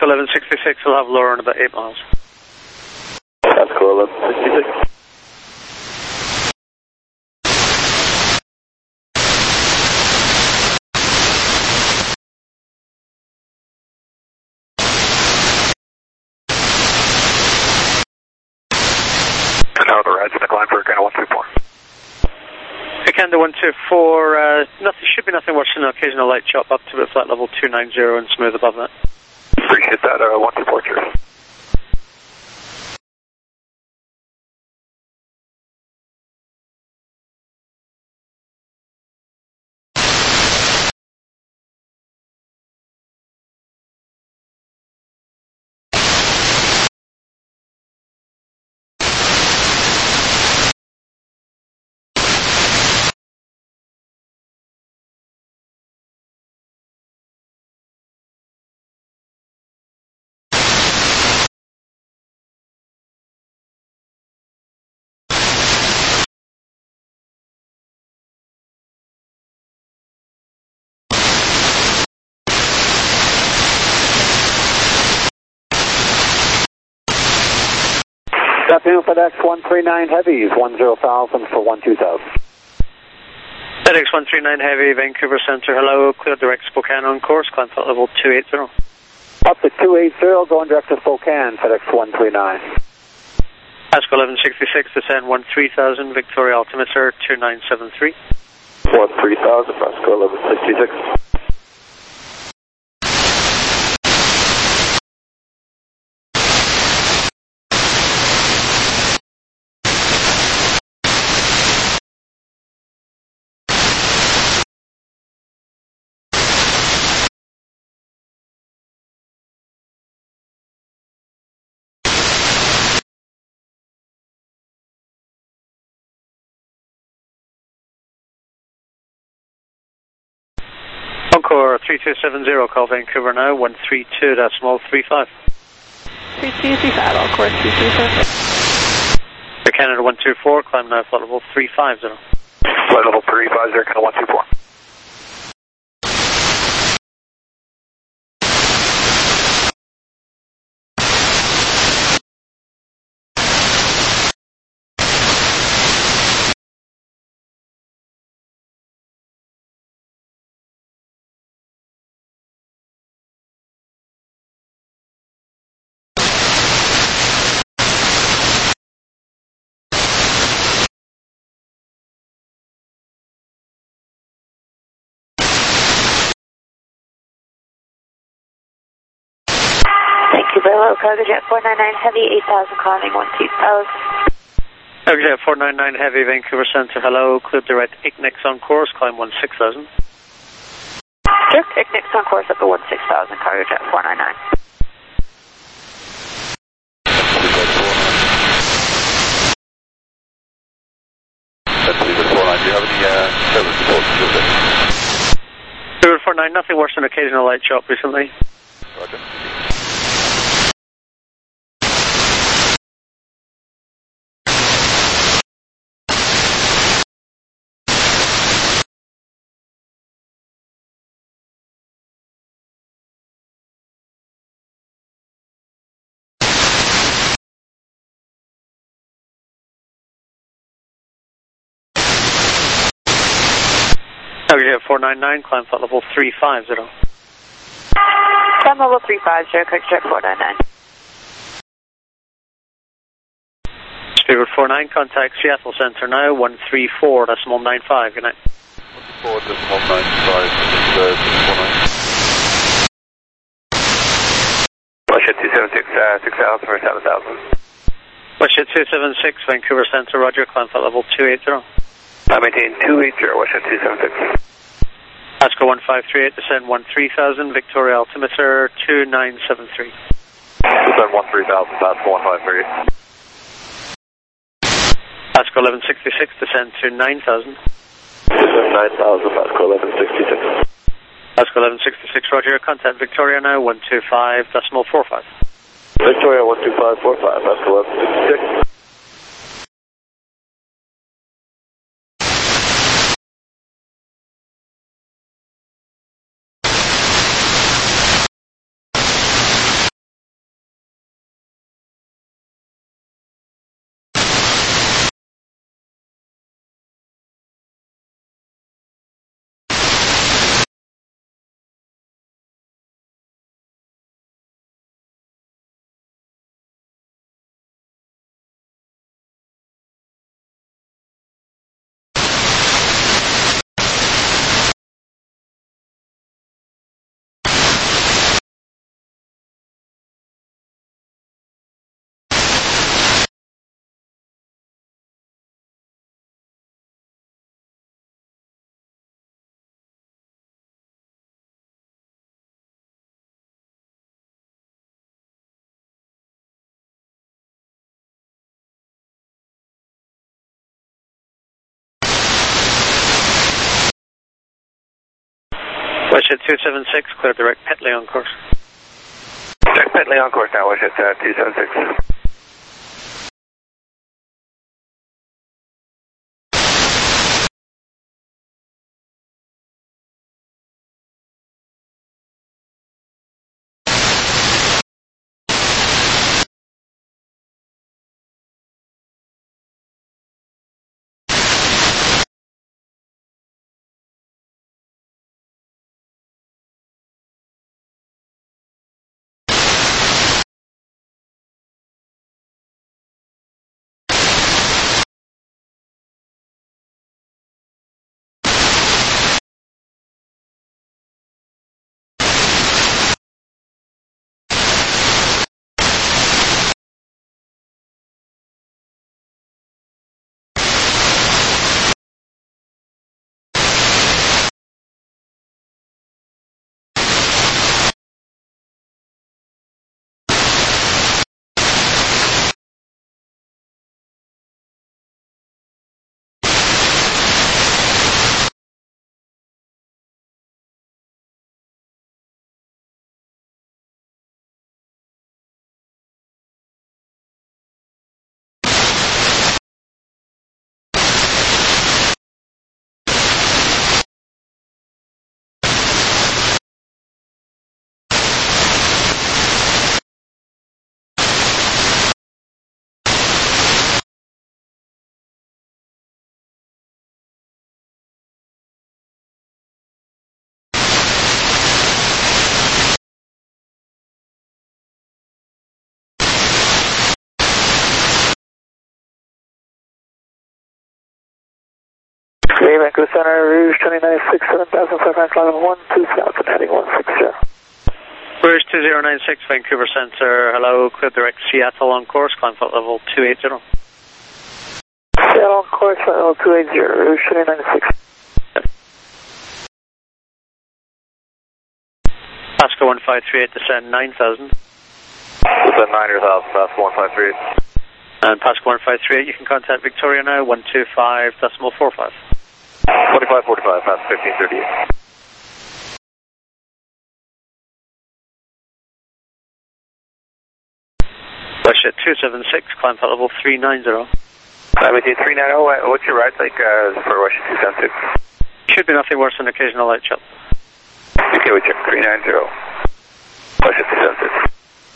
Pascal 1166 will have lower in about 8 miles. Pascal 1166. Now the ride's decline for Canada 124. Canada 124, should be nothing worse than an occasional light chop up to about flight level 290 and smooth above that. Appreciate that, 124, cheers. Afternoon, FedEx 139 Heavies, 10,000 for 12,000. FedEx 139 Heavy, Vancouver Centre, hello, clear direct Spokane on course, climb flight level 280. Up to 280, going direct to Spokane, FedEx 139. Pascal 1166, descend 13,000, Victoria altimeter 2973. 13,000, Pascal 1166. Encore 3270, call Vancouver now, 132.35. 3235, all course 3235. Canada 124, climb now flight level 350. Flight level 350, Canada 124. Hello, Cargojet 499 Heavy, 8,000 climbing 12,000. Cargojet 499 Heavy, Vancouver Centre, hello, cleared direct Ignex on course, climb 16,000. Sure, Ignex on course up to 16,000, Cargojet 499. That's Leader 49, do you have any service support to this? Leader 49, nothing worse than occasional light chop recently. Roger. Cargojet 499, climb flight level 350. Climb level 350, Cargojet 499. Spirit 49, contact Seattle Centre now, 134.95, good night. 134.95, Westjet 276, 6,000 for 7,000. Westjet 276, Vancouver Centre, roger, climb flight level 280. I maintain 280, Westjet 276. Pascal 1538, descend 13,000, Victoria altimeter 2973. Descend 13,000, Pascal 1538. Pascal 1166, descend to 9,000. Descend 9,000, Pascal 1166. Pascal 1166, roger, contact Victoria now, 125.45. Victoria 125.45, Pascal 1166. Westjet 276, clear direct Petley on course. Direct Petley on course now, Westjet 276. Vancouver Center, Rouge 2996, 7005, climbing 12000, heading 160. Rouge 2096, Vancouver Center, hello, clear direct Seattle on course, climb flight level 280. Seattle on course, flight level 280, Rouge 2996. Pasco 1538, descend 9000. Descend 9000, Pasco 1538. And Pasco 1538, you can contact Victoria now, 125.45. 4545, Pasco 1538. Westjet 276, climb flight level 390. With you 390, what's your ride like for Westjet 276? Should be nothing worse than occasional light chop. Okay, we check 390. Westjet 276.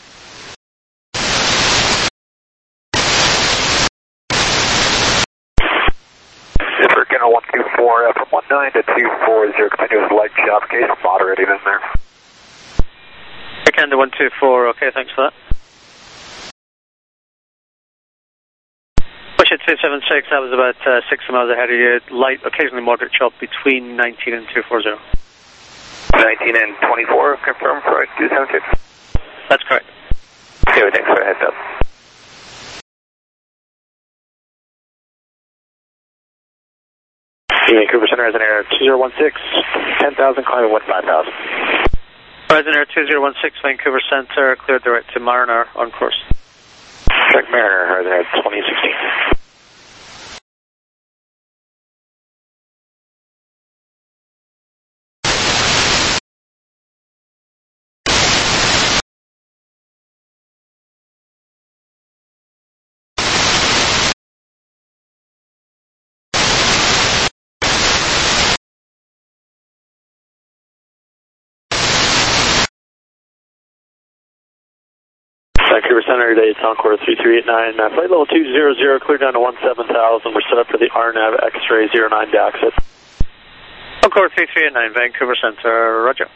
Zipper, Kennel 124, from 19 to 240, continuous light chop, case moderate even there. Canada 124, okay, thanks for that. Westjet 276, that was about 60 miles ahead of you, light, occasionally moderate chop between 19 and 240. 19 and 24, confirmed for 276? That's correct. Okay, thanks for the heads up. Vancouver Center, Horizon Air 2016, 10,000, climbing 15,000. Horizon Air 2016, Vancouver Center, clear direct to Mariner on course. Check Mariner, Horizon Air 2016. Vancouver Center, today it's on course 3389, flight level 200, clear down to 17,000. We're set up for the RNAV X-ray 09 to exit. On course 3389, Vancouver Center, roger.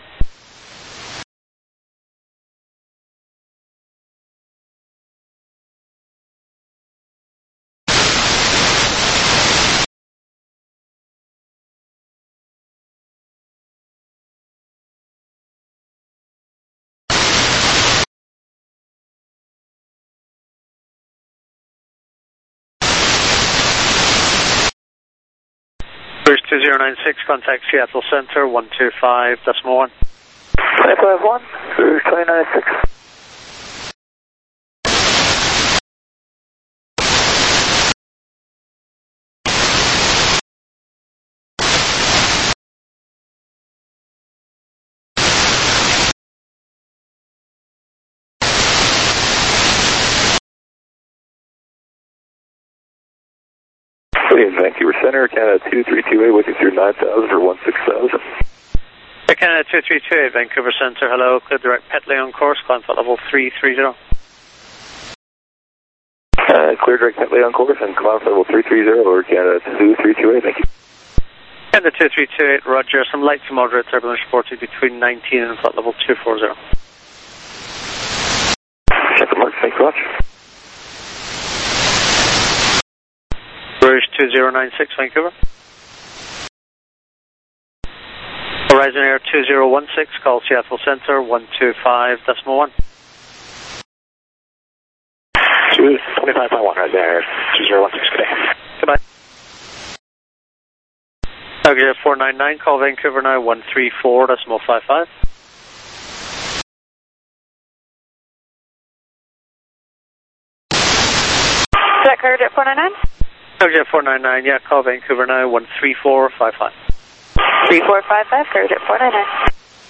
Rouge 2096, contact Seattle Center, 125.1. 551, Rouge 2996. In Vancouver Center, Canada 2328, with you through 9000 for 16,000. Canada 2328, Vancouver Center, hello, clear direct Petley on course, climb flight level 330. Clear direct Petley on course and climb flight level 330 over Canada 2328, thank you. Canada 2328, roger, some light to moderate turbulence reported between 19 and flight level 240. Check the mark, thanks so much. Rouge 2096, Vancouver. Horizon Air 2016, call Seattle Center 125.1. 25.1 Horizon Air 2016, good day. Goodbye. Target 499, call Vancouver now 134.55. Is that Cargojet 499? Target 499, yeah, call Vancouver now 134.55. 3455, Cargojet 499.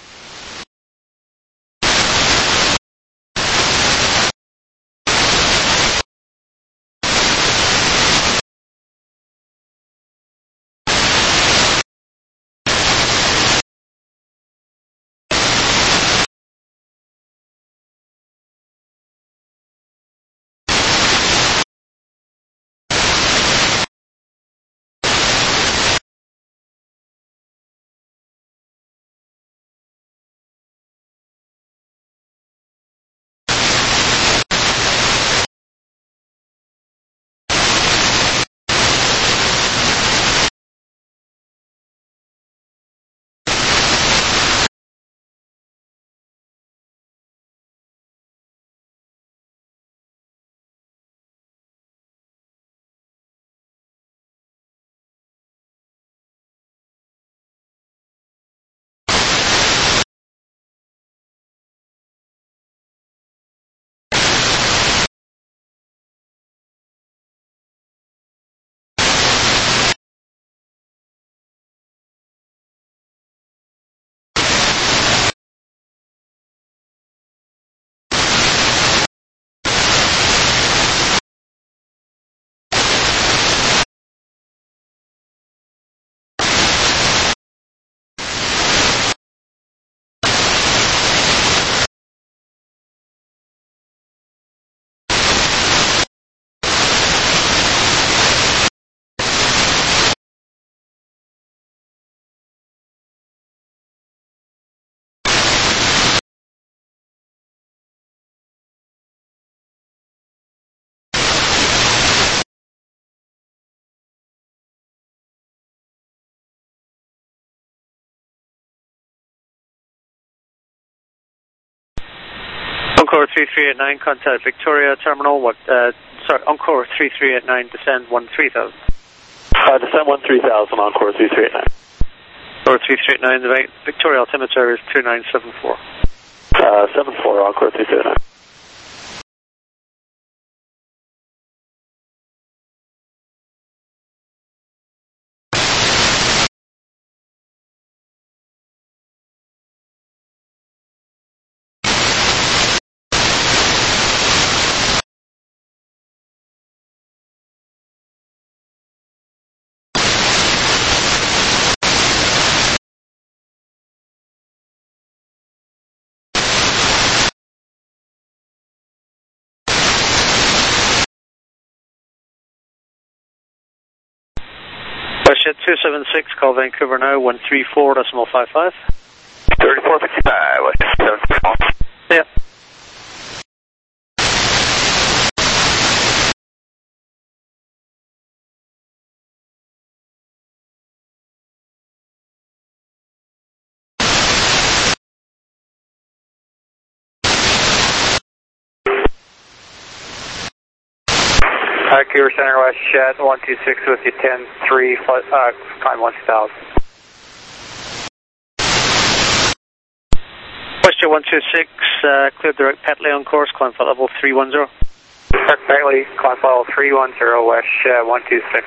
Encore 3389, contact Victoria Terminal, Encore 3389, descend 13,000. Descend 13,000, Encore 3389. Encore 3389, the Victoria altimeter is 2974. 74, Encore 3389. WestJet 276, call Vancouver now 134.55. 3455, WestJet 276. Yeah. Vancouver Center, WestJet 126 with you 10-3, climb 1000. WestJet 126, clear direct Petley on course, climb flight level 310. Direct Petley, climb flight level 310, WestJet 126.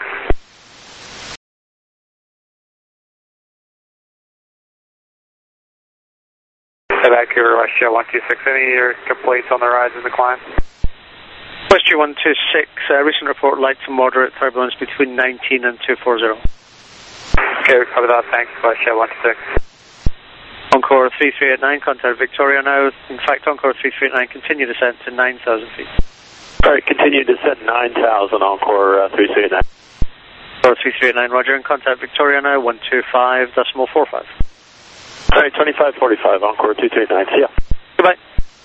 Vancouver, WestJet 126, any complaints on the rise of the climb? West G126, recent report light to moderate turbulence between 19 and 240. Okay, cover that, thanks. West G126. Encore 3389, contact Victoria now. In fact, Encore 3389, continue descent to 9,000 feet. Alright, continue descent 9,000, Encore 3389. Encore 3389, roger, and contact Victoria now, 125.45. Alright, 2545, Encore 239, see ya. Goodbye.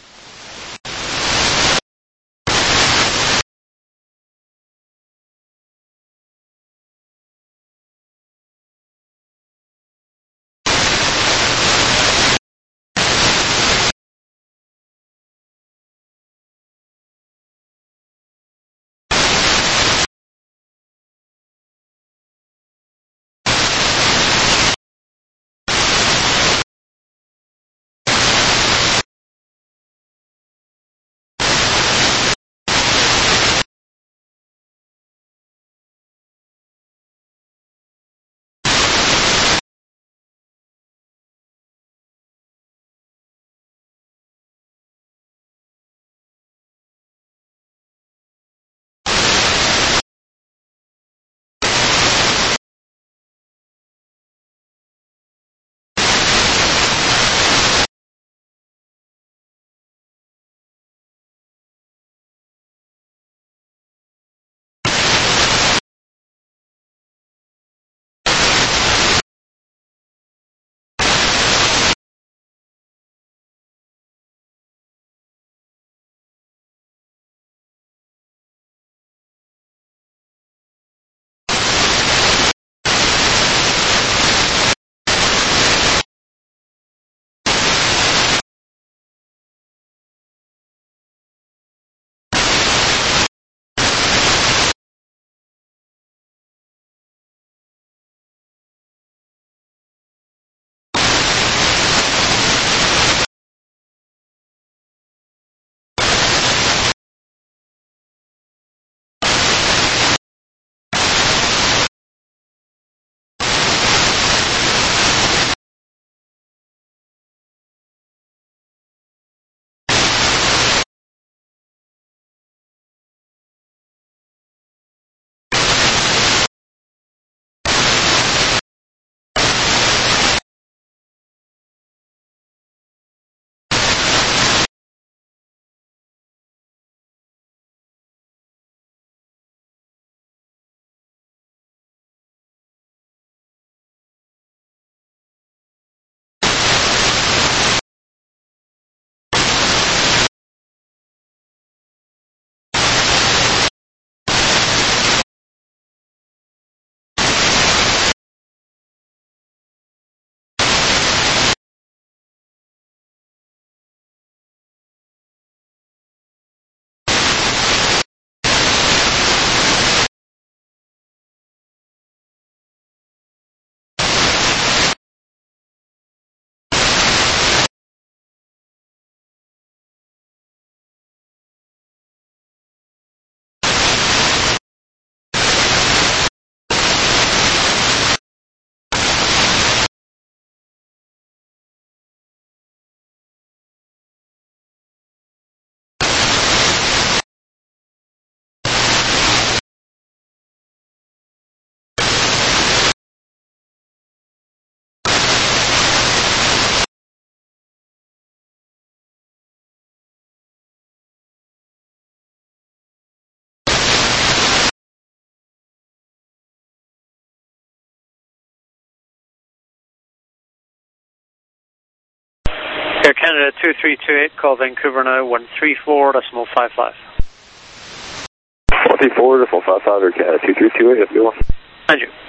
Air Canada 2328, call Vancouver now, 134.55. 134.55, Air Canada 2328, have a good one. Thank you.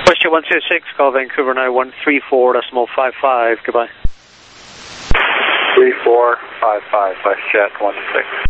WestJet 126, call Vancouver now 134.55, goodbye. 3455, WestJet 126.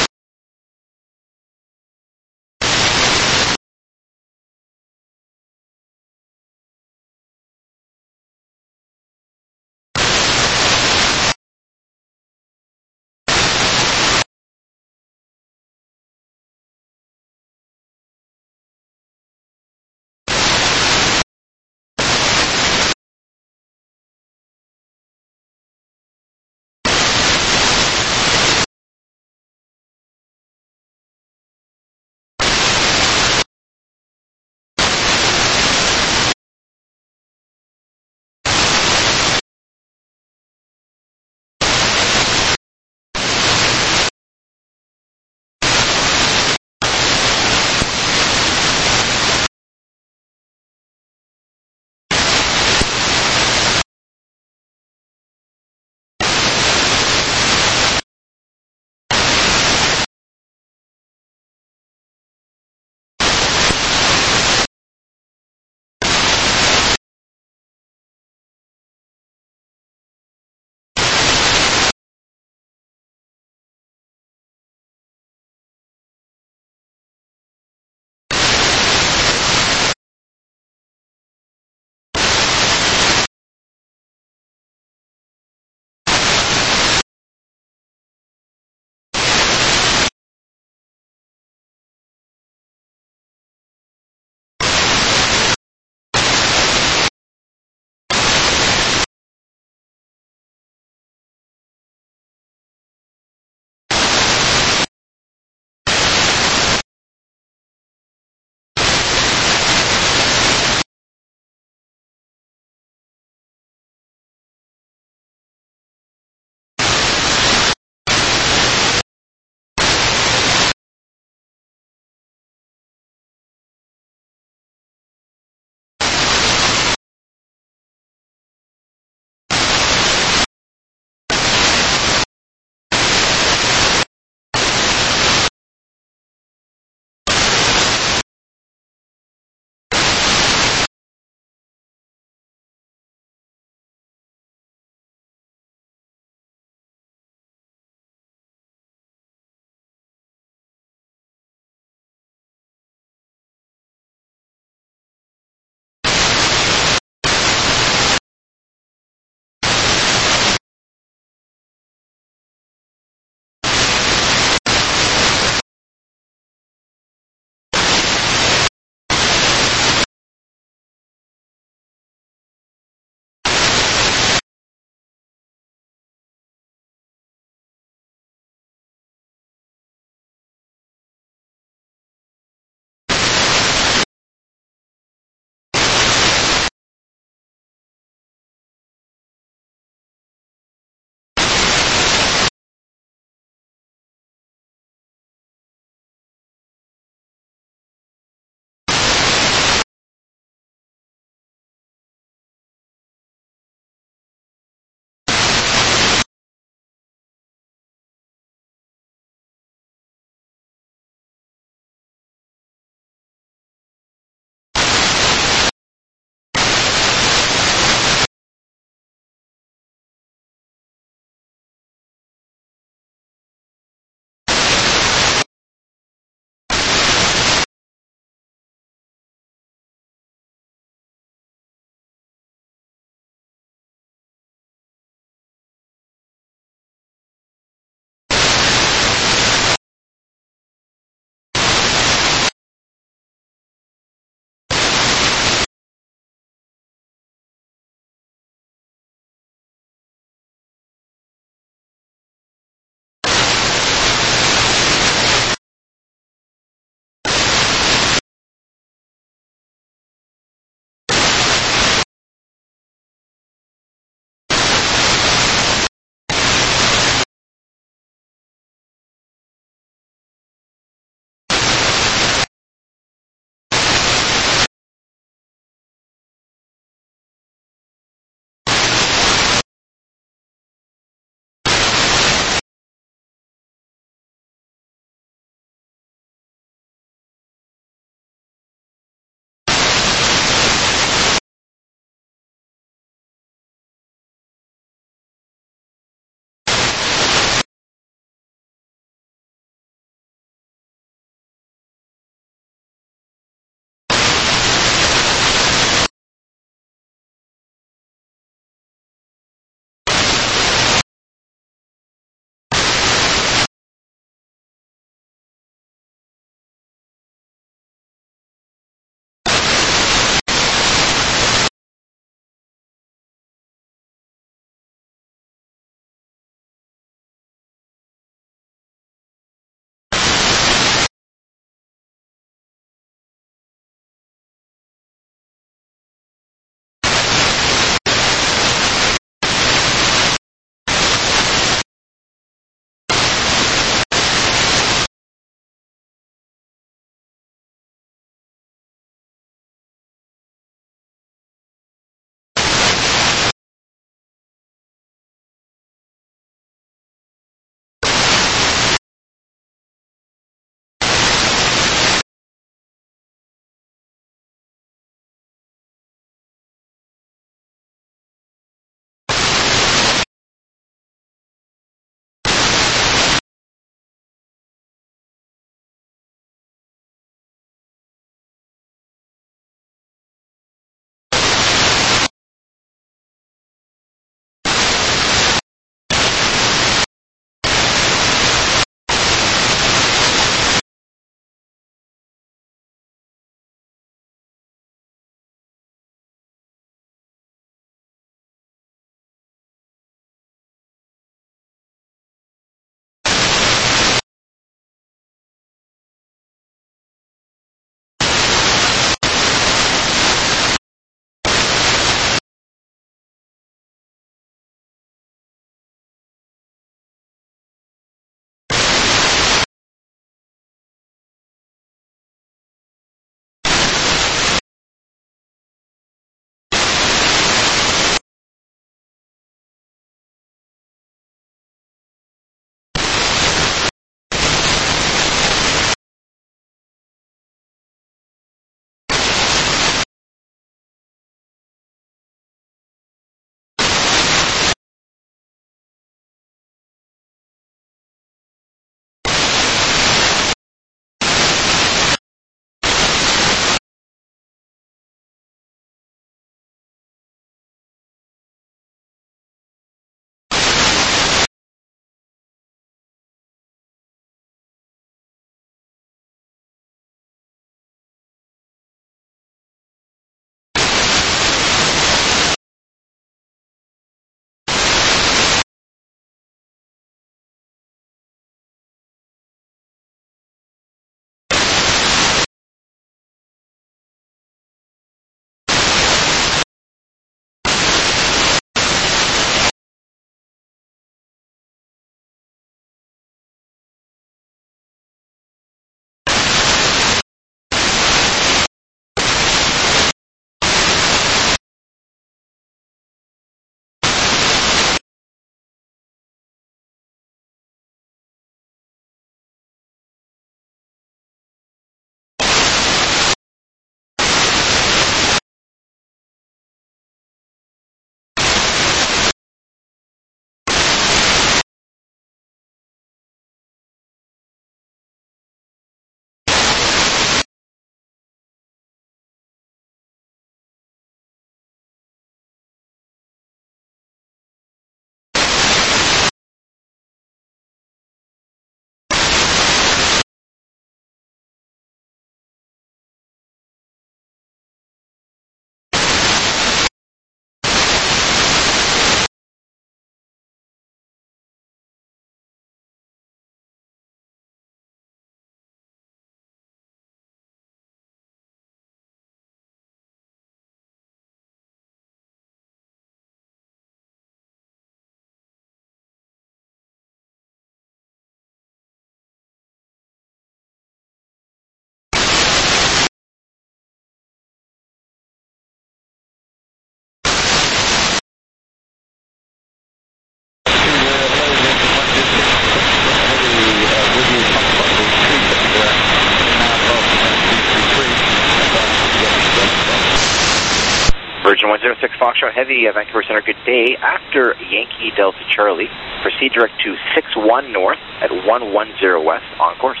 Version 106 Foxtrot Heavy, Vancouver Center, good day. After Yankee Delta Charlie, proceed direct to 61 north at 110 west on course.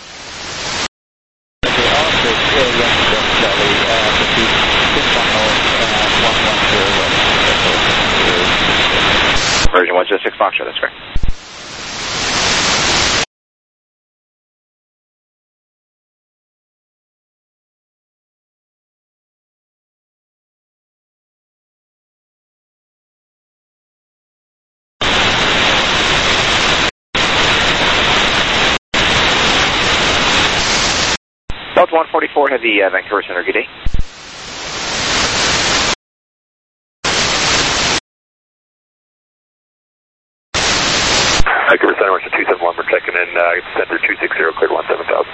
Version 106 Foxtrot, that's correct. Delta 144 Heavy, Vancouver Center, good day. Vancouver Center, Western 271, we're checking in, Center 260, cleared 17,000.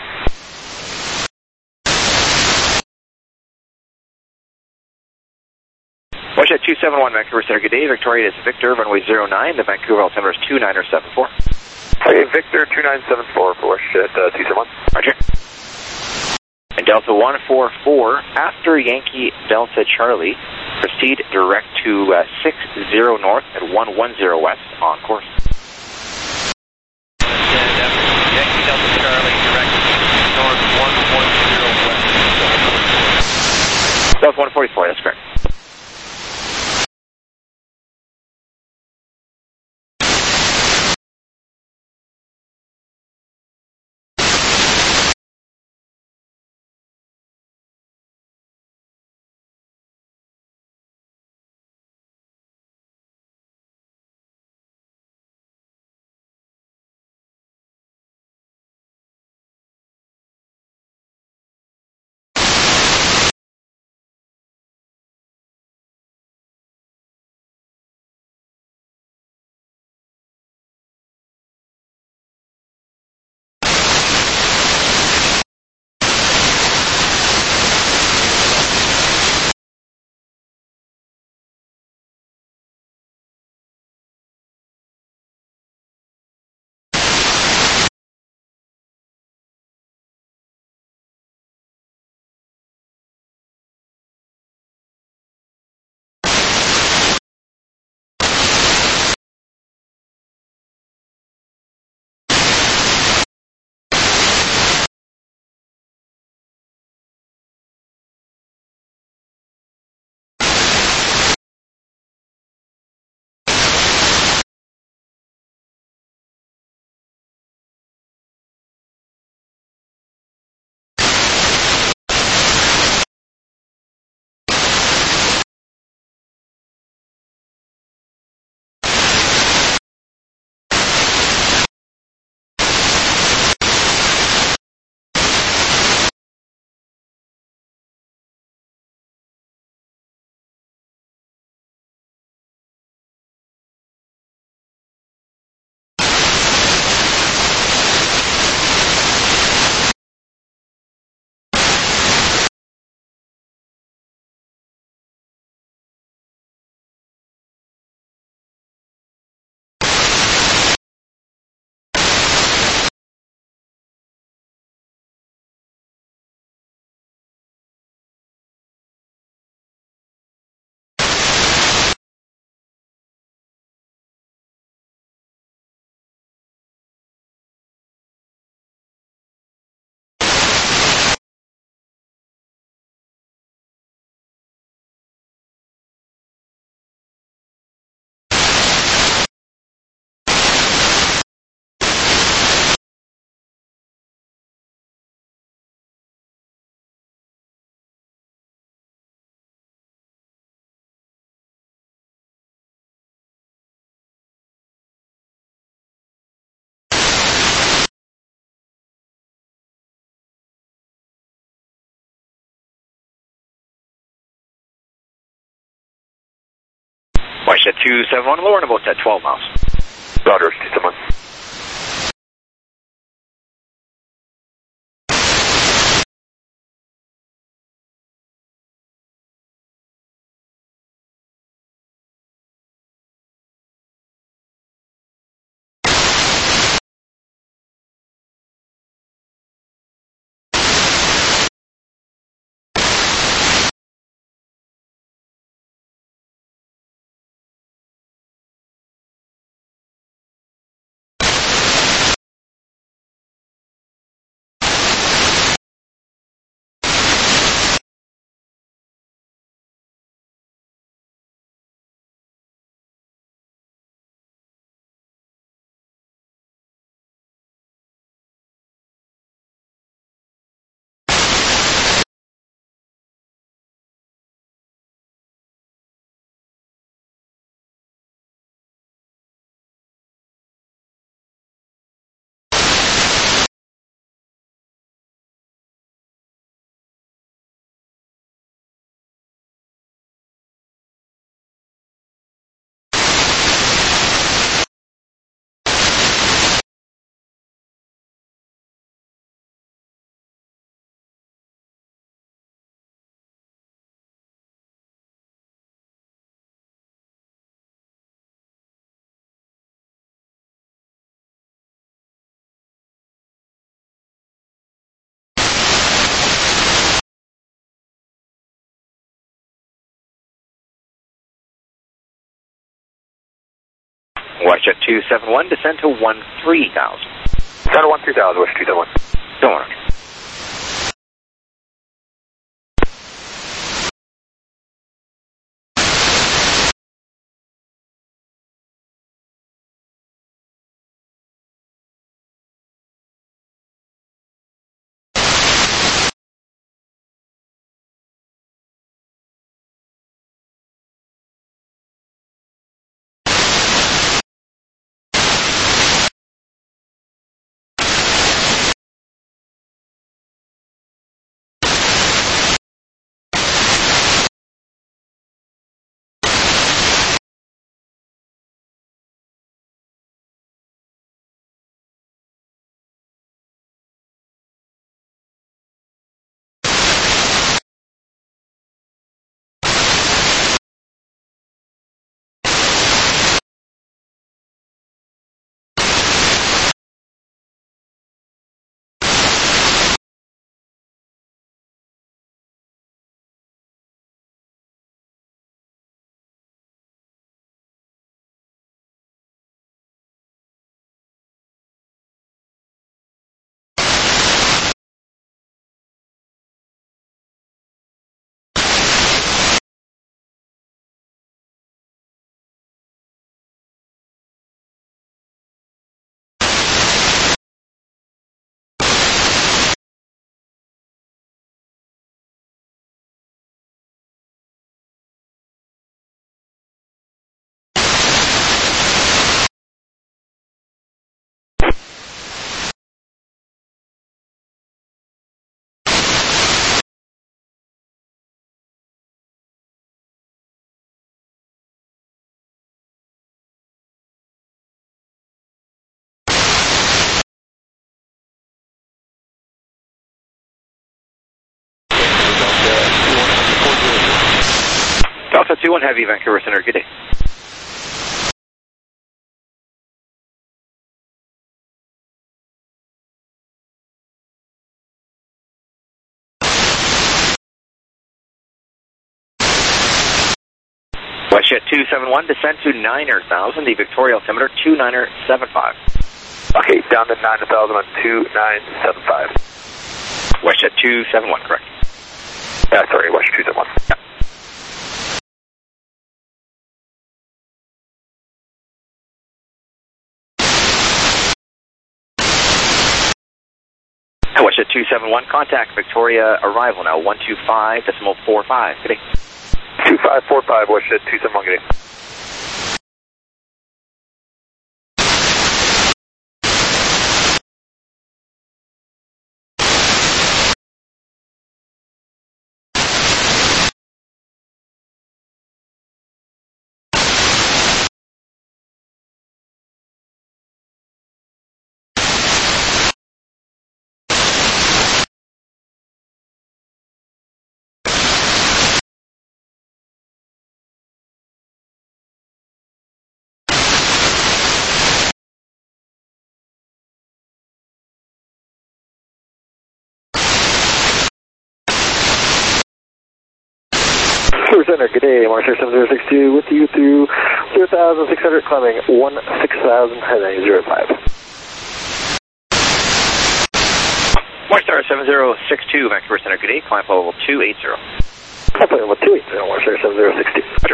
Westjet 271, Vancouver Center, good day. Victoria is Victor, runway 09, the Vancouver altimeter is 2974. Okay, Victor 2974 for Westjet 271. Roger. And Delta 144, after Yankee Delta Charlie, proceed direct to 60 north at 110 west on course. Yankee Delta Charlie, direct north 110 west. Delta 144, that's correct. Westjet 271, lower and about 12 miles. Roger, 271. WestJet 271, descend to 13,000. Descend to 13,000, WestJet 271. Don't worry. Delta 21 Heavy, Vancouver Center, good day. WestJet 271, descend to 9,000, the Victoria altimeter 2975. Okay, down to 9,000 on 2975. WestJet 271, correct. Sorry, WestJet 271. Yeah. WestJet 271, contact Victoria arrival now, 125.45, good day. 2545, WestJet 271, good day. Center, good day, Marshall 7062 with you through 0,600, climbing 16,000, heading 05. Marstar 7062, Vancouver Center, good day, climb level 280. Climb level 280, Marshall 7062. Roger.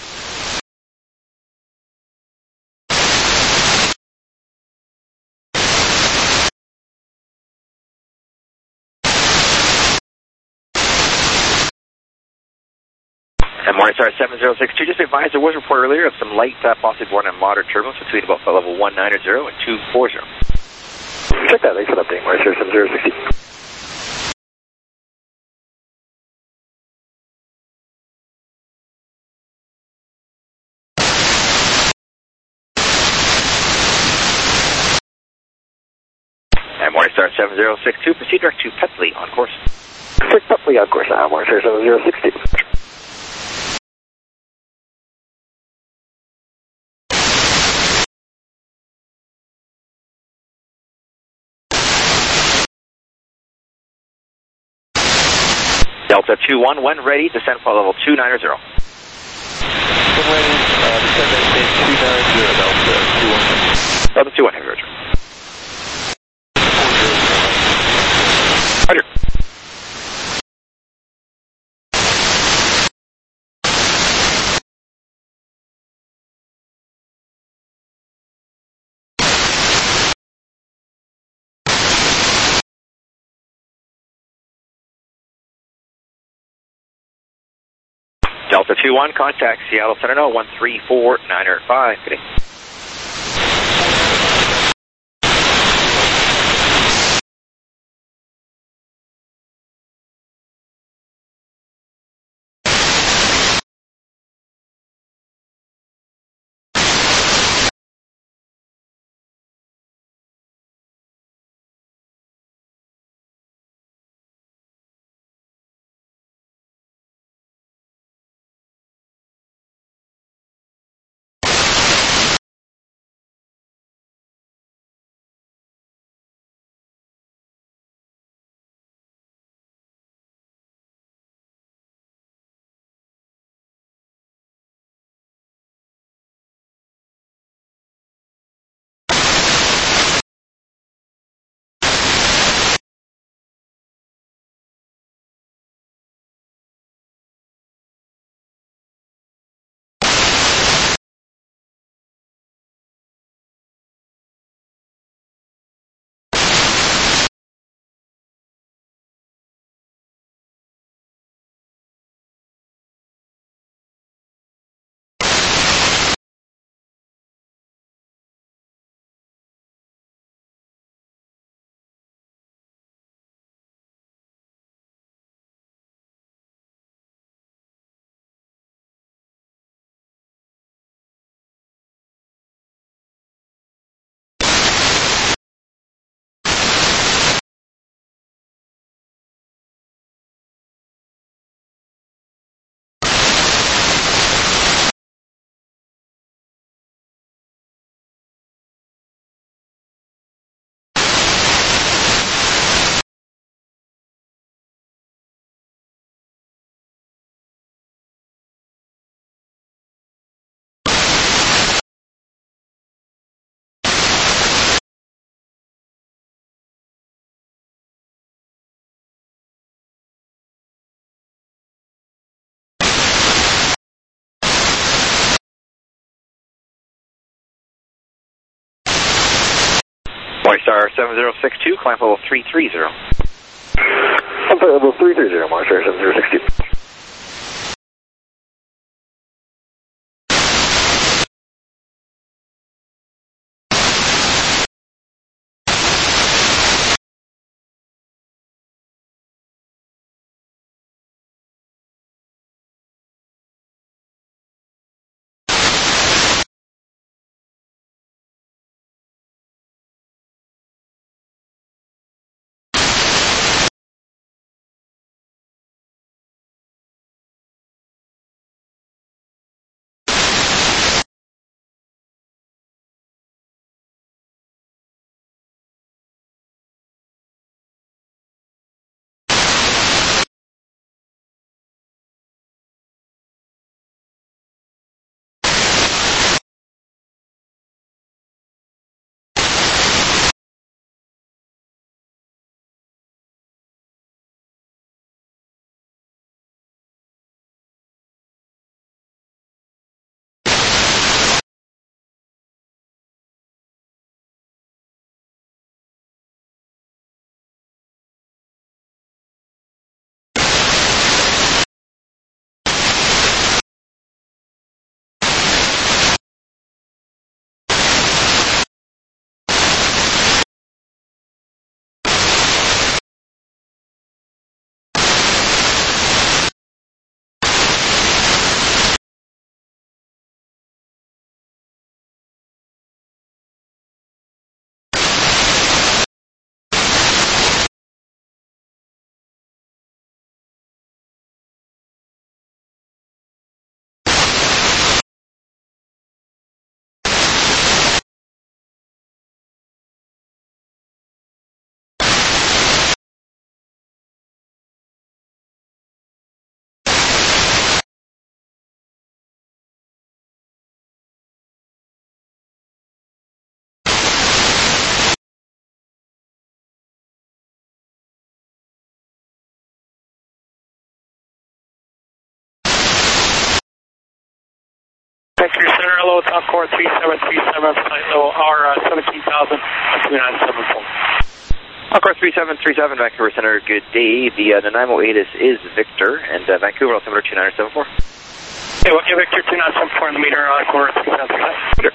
And Morningstar 7062, just advised there was a report earlier of some light, possibly born and moderate turbulence between about level 190 and 240. Check that, thanks for the update, Morningstar 7062. And Morningstar 7062, proceed direct to Petley on course. Petley on course now, Morningstar 7062. Delta 21, when ready, descend for level 290. When ready, descend at 290, Delta. 1121, heavy Roger. Roger. Delta 21, contact Seattle Center now, 134.905. Good day. Morningstar 7062, climb level 330. I'm sorry, level 330, Morningstar 7062. Hello, it's Encore 3737, flight level R17,000, 2974. Encore 3737, Vancouver Center, good day. The Nanaimo ATIS is Victor, and Vancouver altimeter 2974. Okay, we'll give Victor 2974 in the meter, Encore 3737.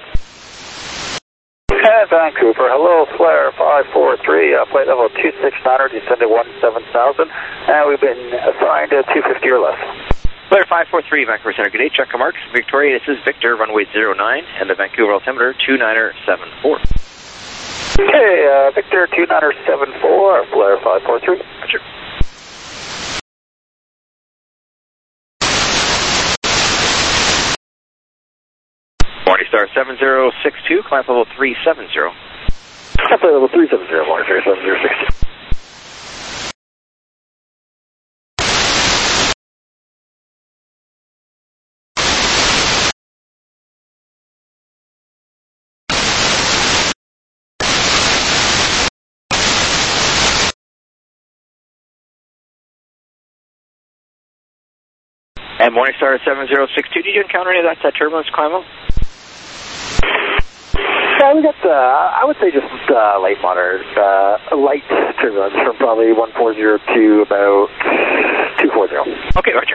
Vancouver, hello, Flare 543, flight level 269, descending 17,000, and we've been assigned 250 or less. Flare 543, Vancouver Center, good day. Check marks. Victoria, this is Victor, runway 09, and the Vancouver altimeter 2974. Okay, Victor 2974, Flare 543. Roger. Morningstar 7062, climb level 370. Climb level 370, Morningstar 7062. And Morningstar 7062, did you encounter any of that turbulence climb up? Yeah, we got, I would say just light moderate, light turbulence from probably 140 to about 240. Okay, roger.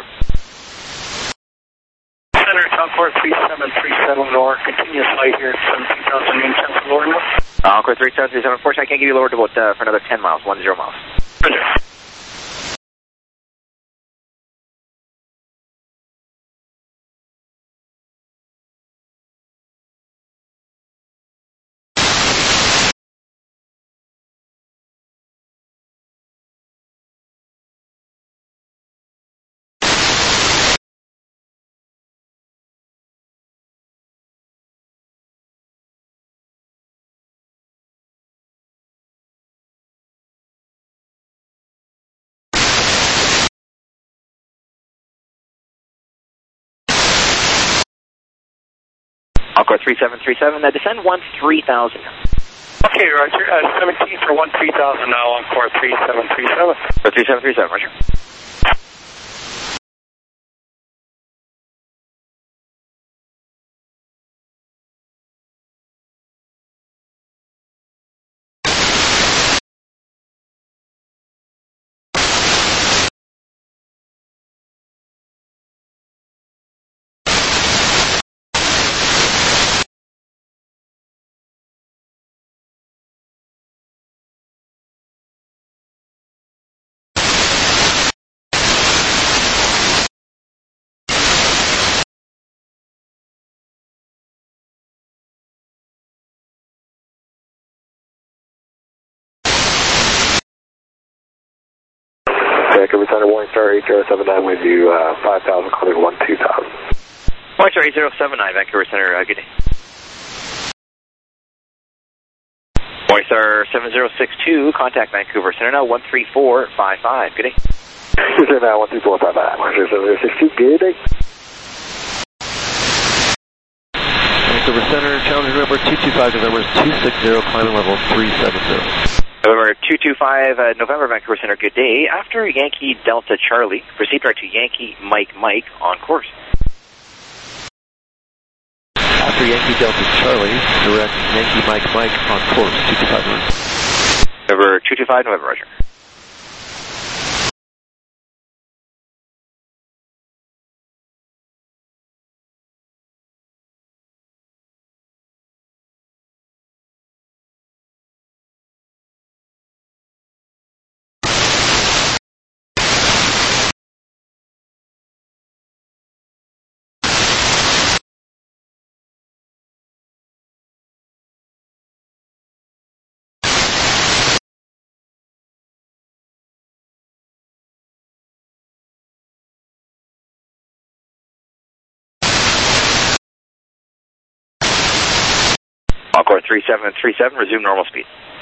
Center, Encore 3737, lower, continuous light here, 17,000, main chance of lower north. Encore 3737, unfortunately I can't give you lower to about, for another 10 miles, 10 miles. Roger. Encore 3737, descend 13,000. Okay, roger, 17 for 13,000 now, Encore 3737. 3737, roger. Vancouver Center, Morningstar 8079 with you, 5,000, calling 12,000. Morningstar 8079, Vancouver Center, good day. Morningstar 7062, contact Vancouver Center now, 13455, good day. Center now, 13455, Morningstar 7062, good day. Vancouver Center, Challenger number 225, November 260, climbing level 370. November 225, November, Vancouver Center, good day. After Yankee Delta Charlie, proceed direct to Yankee Mike Mike on course. After Yankee Delta Charlie, direct Yankee Mike Mike on course, 225. November 225, November, roger. Encore 3737, resume normal speed.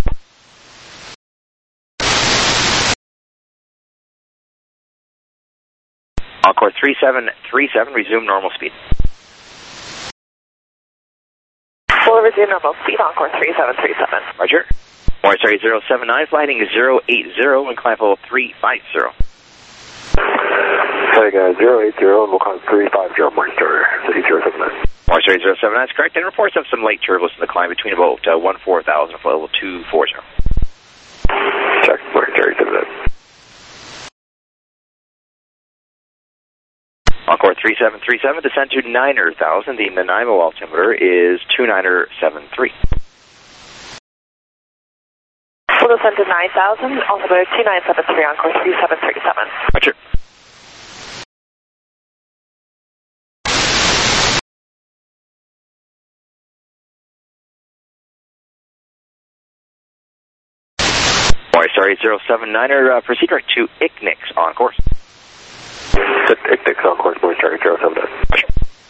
Encore 3737, resume normal speed. We'll resume normal speed, Encore 3737. Roger. Morningstar 8079, flighting 080 and climb level 350. Heading 080, local 350, Morning Star, 079. Morning Star 079, that's correct. And reports of some late turbulence in the climb between about 14,000 and level 240. Check, Morning Star 079. Encore 3737, descend to 9,000. The Nanaimo altimeter is 2973. We'll descend to 9,000, altimeter 2973, Encore 3737. Roger. Morning Star 8079er, proceed direct to ICNIX on course. ICNIX on course, Morning Star 079. Roger.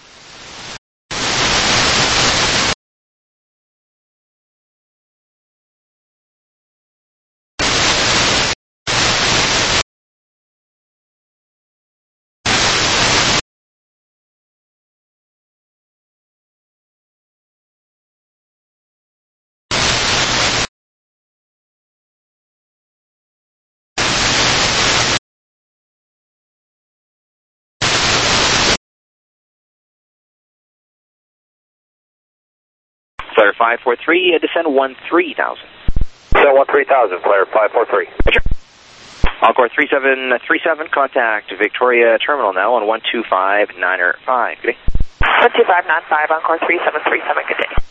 Flare 543, descend 13,000. Descend 13,000, Flare 543. Roger. Encore 3737, contact Victoria Terminal now on 12595. Good day. 12595, Encore 3737, good day.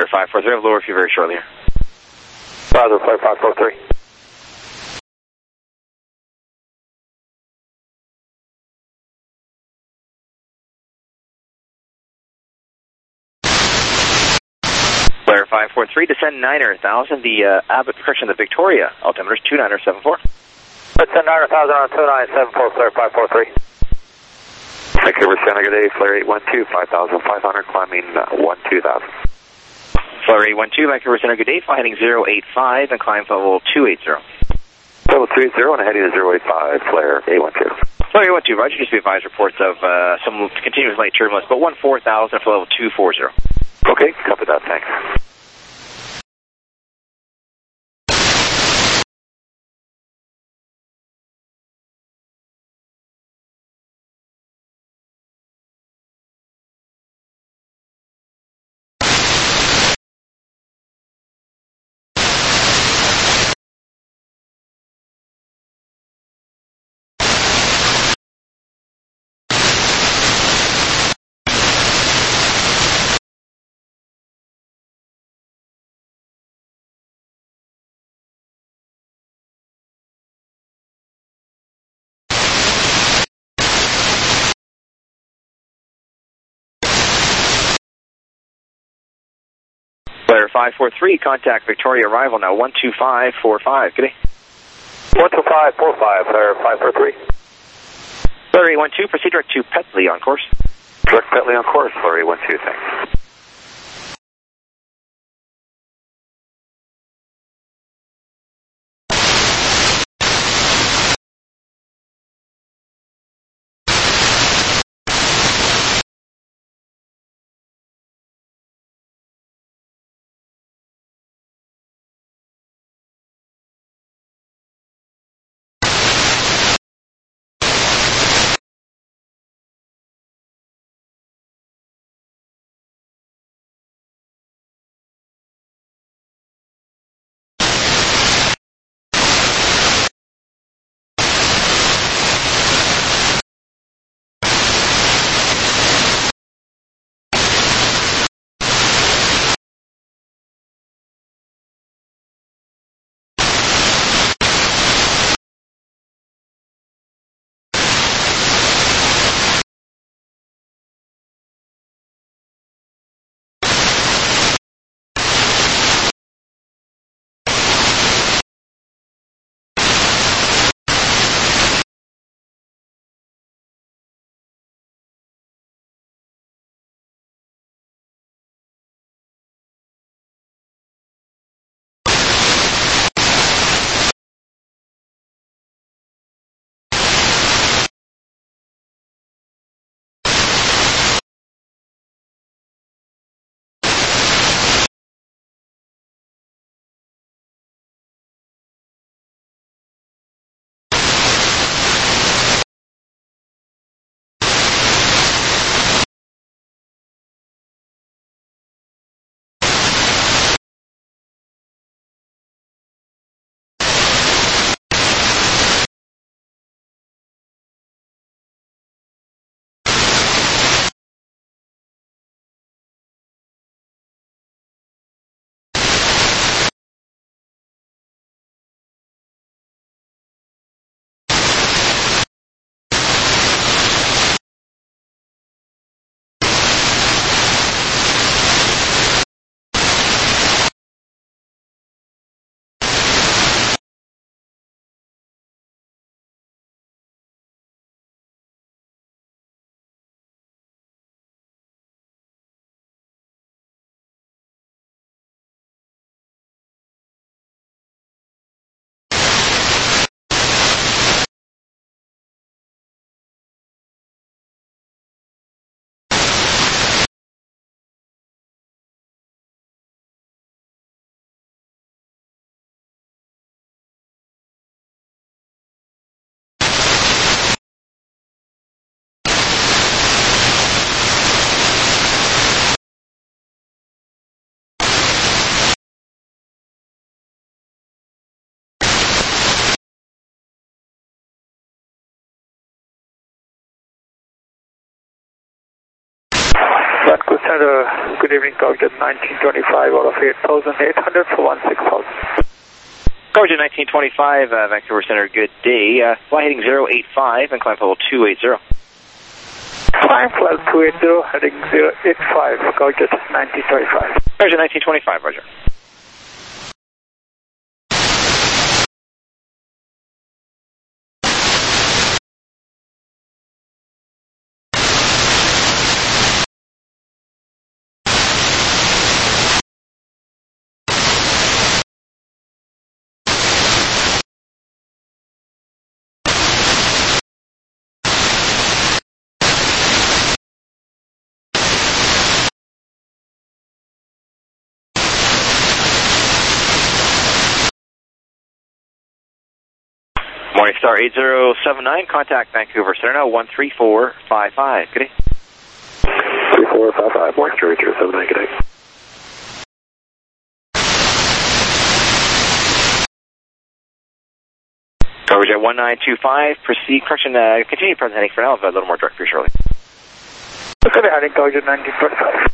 Flare 543, I'll lower for you very shortly here. Roger, Flare 543. Flare 543, descend 9,000, the Abbott correction, the Victoria, altimeter is 2974. Descend 9,000 on 2974, Flare 543. Vancouver Center, good day, Flare 812, 5,500, climbing 12,000. Flare 812, Vancouver Center, good day, fly heading 085 and climb level 280. Level 280 and heading to 085, Flare 812. Flare 812, Roger, just be advised reports of some continuous light turbulence, but 14,000 for level 240. Okay, copy that, thanks. Flare 543, contact Victoria arrival now 12545. Good day. 12545, Flare 543. Flare 812, proceed direct to Petley on course. Direct Petley on course, Flare 812, thanks. Vancouver Center, good evening, target 1925 out of 8,800 for 16,000. Coverage at 1925, Vancouver Center, good day. Fly heading 085 and climb level 280. Climb flight 280, heading 085, target 1925. Coverage at 1925, roger. Morningstar 8079, contact Vancouver Center now, 13455. Good day. 3455, Morningstar 8079, good day. Coverage at 1925, proceed, correction, continue present heading for now, a little more direct for you shortly. Okay, heading target 1925.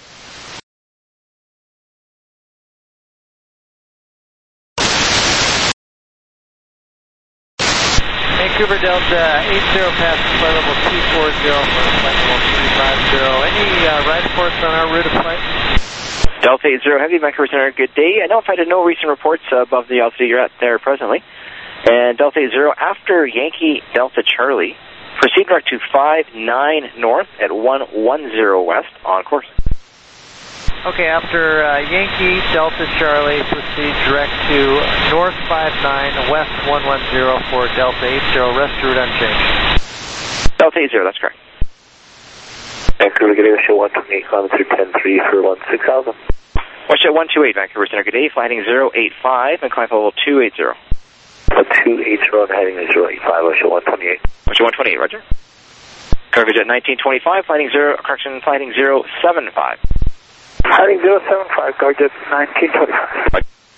Vancouver Delta 80 past flight level 240 for flight level 350. Any ride reports on our route of flight? Delta 80 Heavy, Vancouver Center, good day. I know if I had no recent reports above the altitude you're at there presently. And Delta 80 after Yankee Delta Charlie, proceed direct to 59 north at 110 west on course. Okay, after Yankee Delta Charlie, proceed direct to north 59 west 110 for Delta 80, rest route unchanged. Delta 80, that's correct. Vancouver, good day, show 128, climb through 10-3 for 16,000. Watch at 128, Vancouver Center, good day, fly heading 085 and climb level 280. 280 and heading 085, show 128. Watch at 128, roger. Coverage at 1925, flighting 075. Heading 075, target 1925.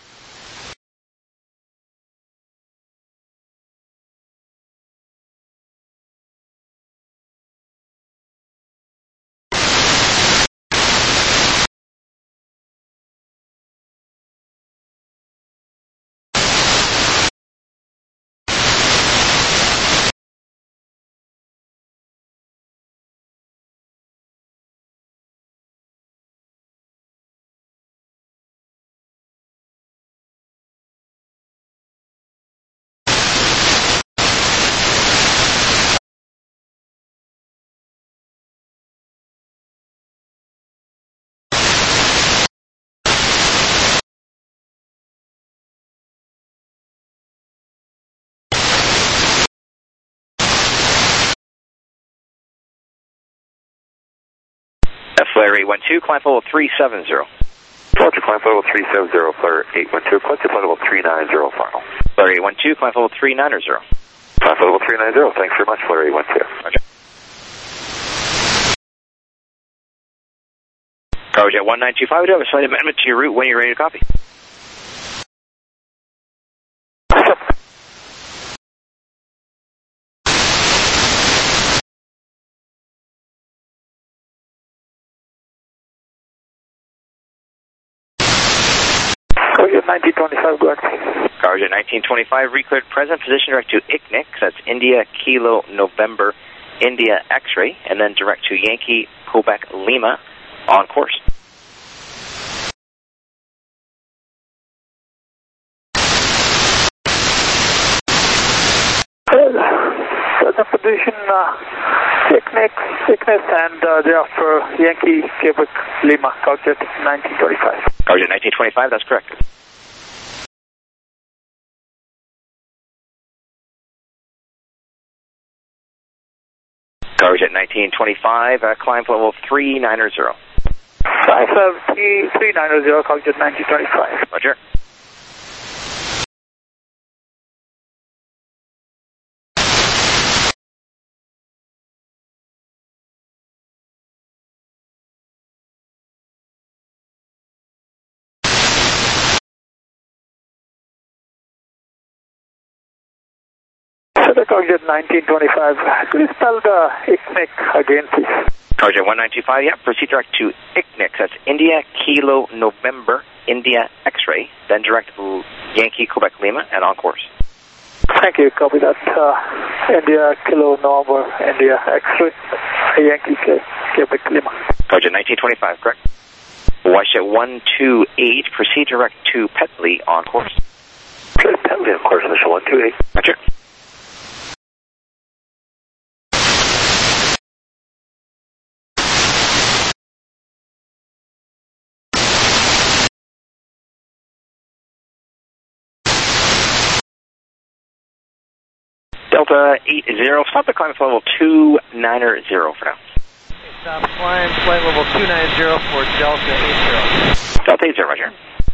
Flare 812, climb level 370. Roger, climb level 370, Flare 812, climb to level 390 final. Flare 812, climb level 390. Climb level 390, thanks very much, Flare 812. Roger. Coverage at 1925, we do have a slight amendment to your route when you're ready to copy. Coverage at 1925, go ahead. Coverage at 1925, recleared present, position direct to ICNIC, that's India Kilo November India X-ray, and then direct to Yankee Quebec Lima on course. Present position, Cygnus, and thereafter Yankee Quebec Lima, target 1925. Coverage at 1925, that's correct. Coverage at 1925, climb level 390. 390, target 1925. Roger. Cardiac 1925. Could you spell the ICNIC again, please? Cardiac 1925, yeah. Proceed direct to ICNIC. That's India Kilo November India X-ray. Then direct Yankee Quebec Lima and on course. Thank you. Copy that. India Kilo November India X-ray. Yankee Quebec Lima. Cardiac 1925, correct. Wash at 128. Proceed direct to Petley on course. Petley on course, initial 128. Roger. Delta 80, stop the climb at level 290 for now. Stop climb, flight level 290 for Delta 80. Delta 80, roger.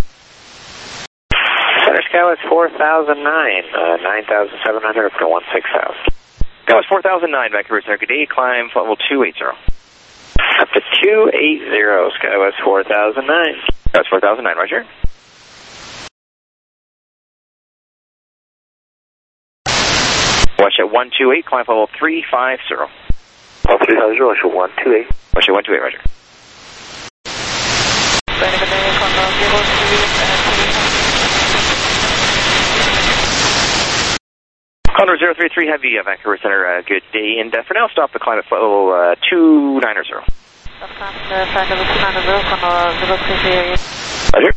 Center Skywest 4009, 9,700 up to 16,000. Skywest 4009, Vancouver Center, good day, climb flight level 280. Up to 280, Skywest 4009. Skywest 4009, roger. Watch at 128, climb level 350. Level 350, watch at 128. Watch at 128, roger. Condor 033 Heavy, Vancouver Center, good day. And for now, stop the climb at flight level 290. Roger.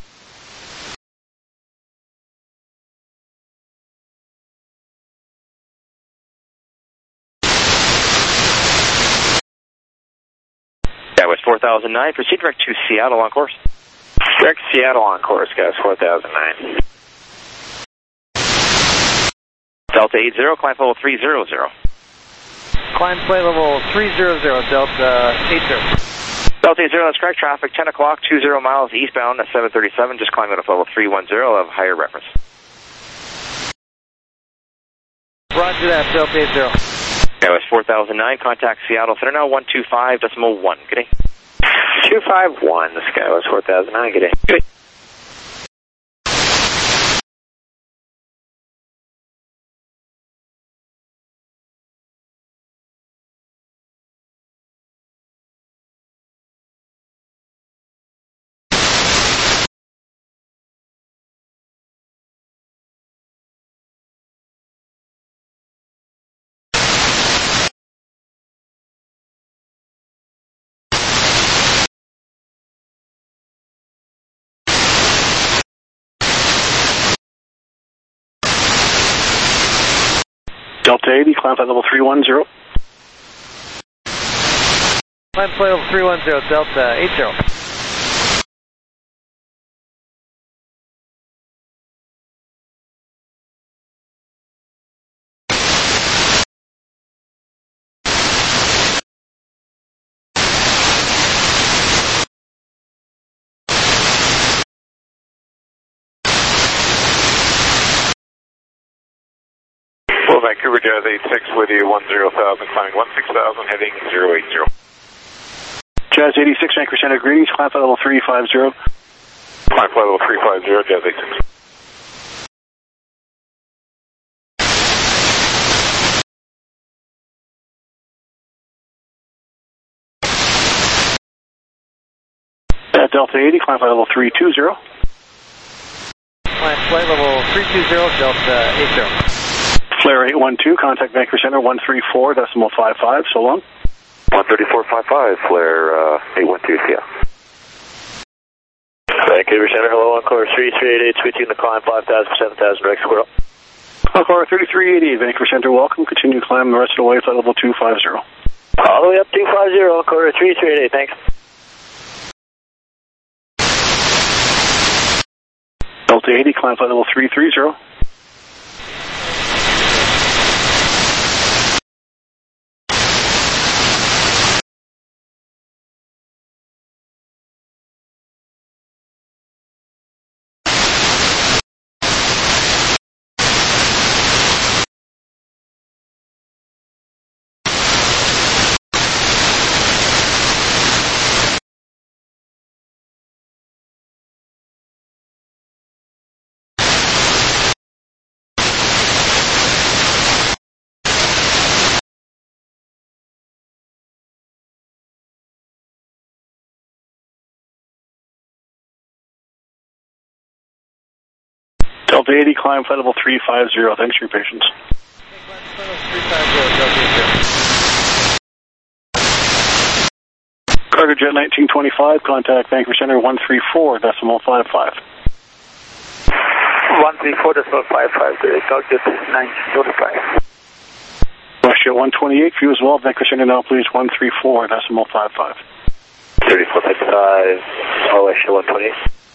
That was 4009. Proceed direct to Seattle on course. Direct Seattle on course, guys, 4009. Delta 80, climb level 300. Climb flight level 300, Delta 80. Delta 80, that's correct. Traffic 10 o'clock, 20 miles eastbound at 737. Just climb out of level 310 of higher reference. Roger that, Delta 80. That was 4009. Contact Seattle Center now, 125.1. Good day. 251, the Skywest 4009, good day. Good day. Delta 80, climb flight level 310. Climb flight level 310, Delta 80. Vancouver Jazz 86 with you, 10,000, climbing 16,000, heading 080. Jazz 86, Vancouver Center, greetings, climb flight level 350. Climb flight level 350, Jazz 86. Delta 80, climb flight level 320. Climb flight level 320, Delta 80. Flare 812, contact Vancouver Center 134.55, so long. 134.55, flare 812, yeah. Vancouver Center, hello, Encore 3388, switching the climb 5,000, 7,000, direct squirrel. Encore 3388, Vancouver Center, welcome, continue climb the rest of the way, flight level 250. All the way up 250, Encore 3388, thanks. Delta 80, climb flight level 330. Delta 80, climb flight level 350. Thanks for your patience. Cargo Jet 1925, contact Vancouver Center 134.55. 134.55, Cargo Jet 1925. Russia 128, view as well. Vancouver Center now please 134.55. 34.55, Russia 128.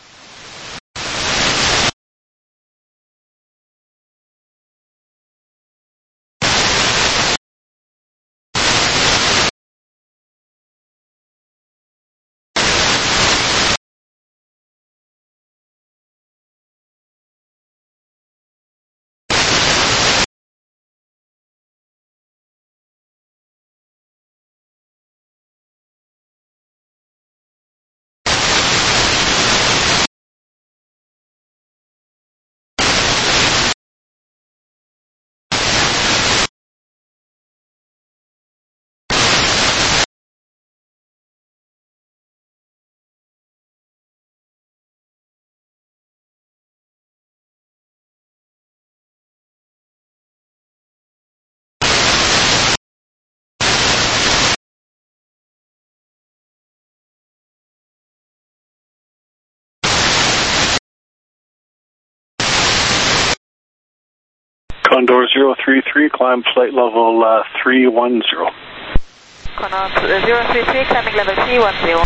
Condor 033, climb flight level 310. Condor 033, climbing level 310.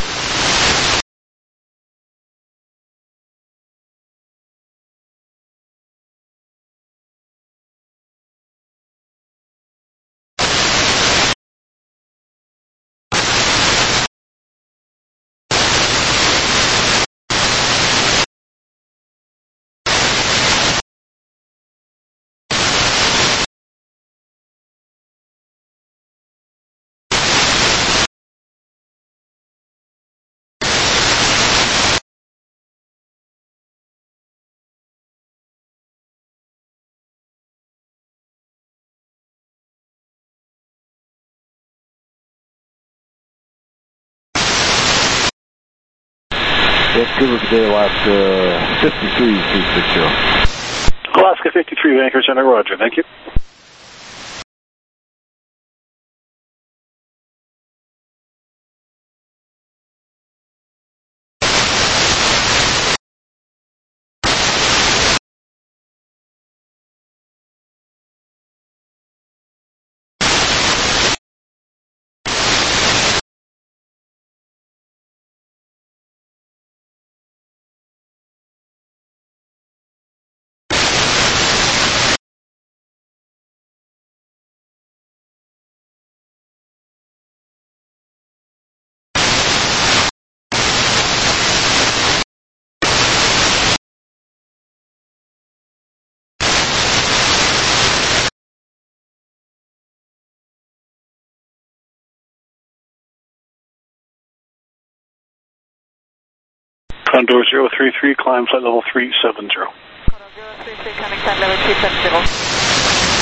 Vancouver today, Alaska 53, 360. Alaska 53, Vancouver Center, roger, thank you. Condor 033, climb flight level 370. Condor 033, climbing flight level 370.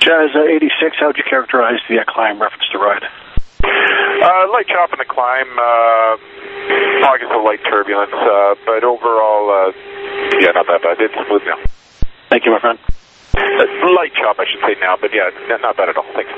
Jazz 86, how would you characterize the climb reference to ride? Light chop in the climb, pockets of light turbulence, but overall, yeah, not that bad. It's smooth now. Thank you, my friend. Light chop, I should say now, but yeah, not bad at all. Thanks.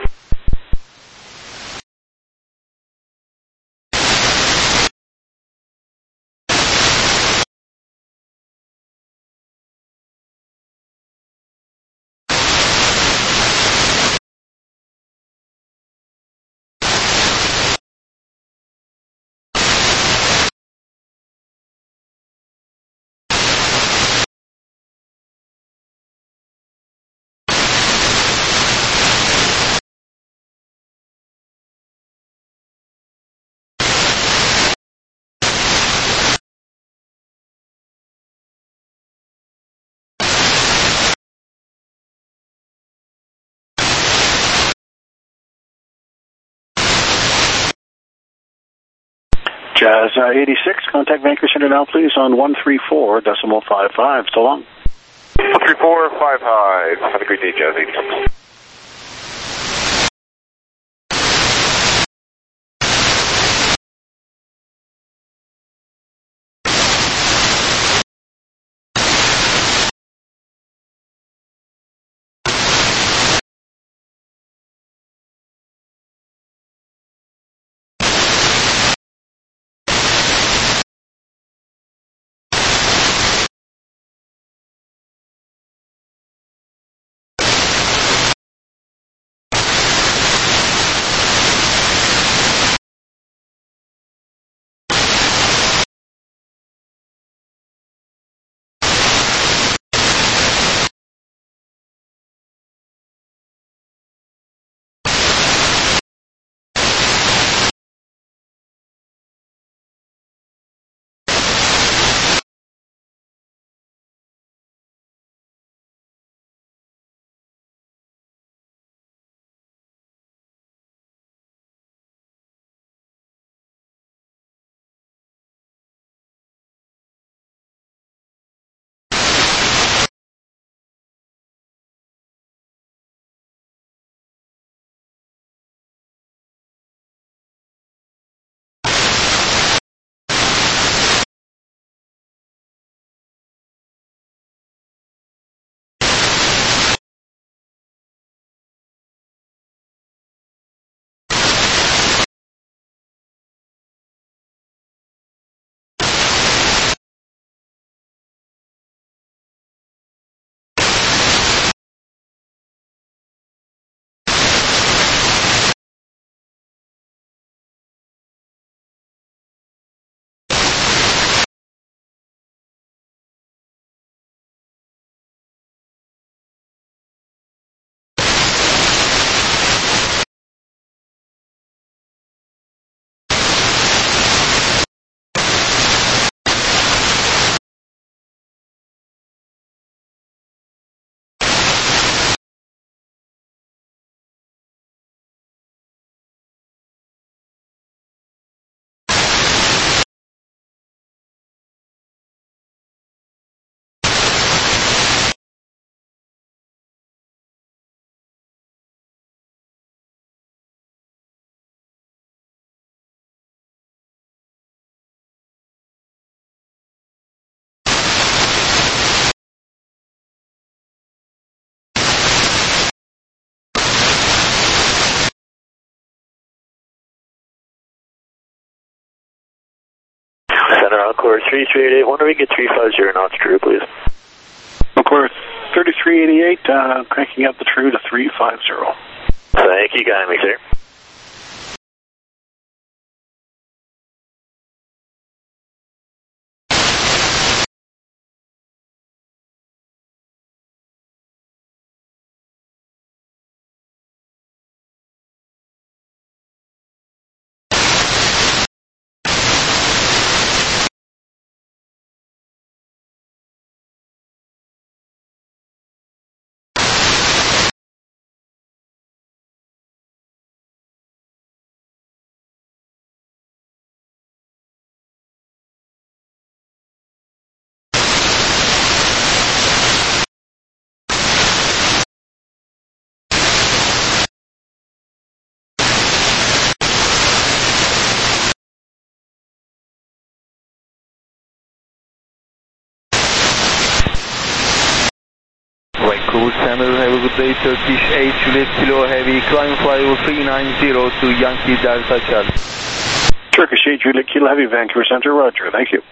Jazz 86, contact Vancouver Center now, please, on 134.55. So long. 134.55. Have a great day, Jazz 86. Center Encore 3388. Wonder if we can get 350 knots true, please. Encore 3388, cranking up the true to 350. Thank you kindly, sir. Cruise Center, have a good day. Turkish 8 Juliet Kilo Heavy, climb flyover 390 to Yankee Delta Charlie. Turkish 8 Juliet Kilo Heavy, Vancouver Center, roger, thank you.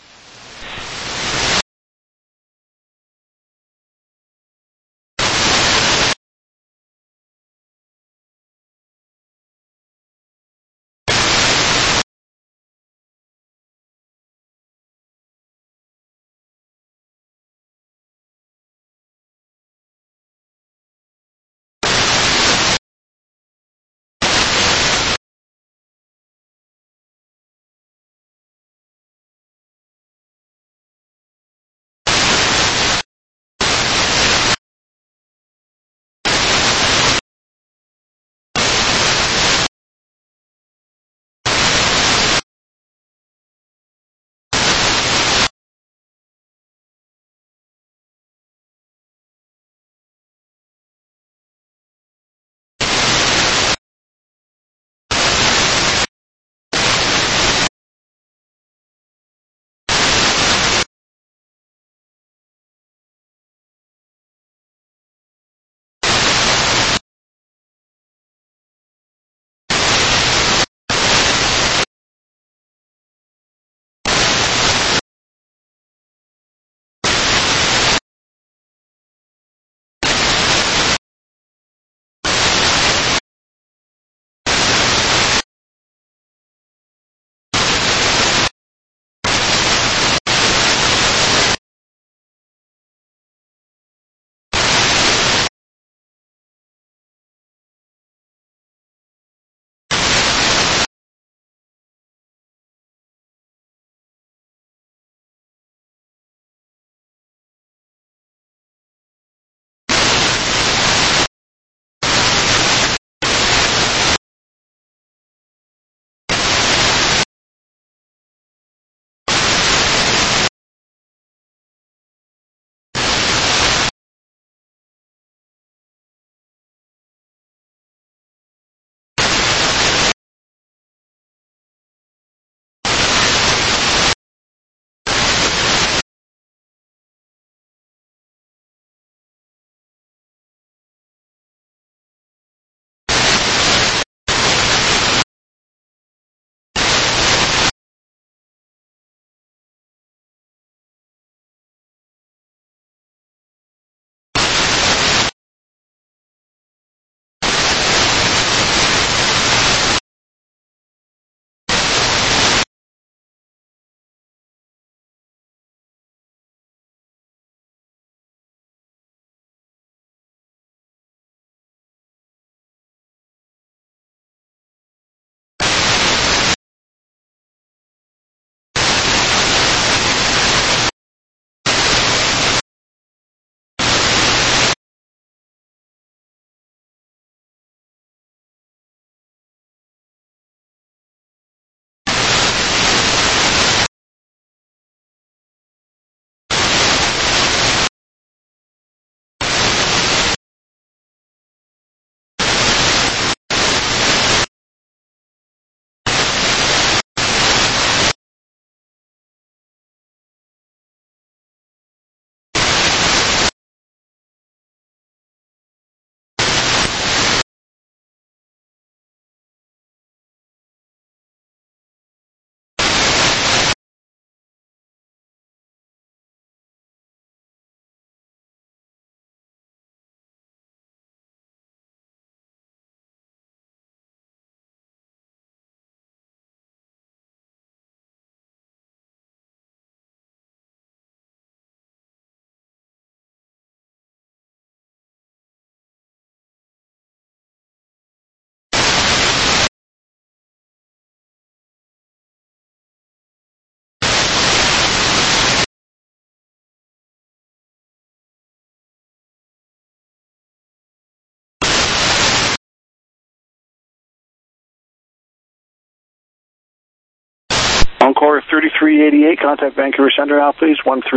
Encore 3388, contact Vancouver Center now, please,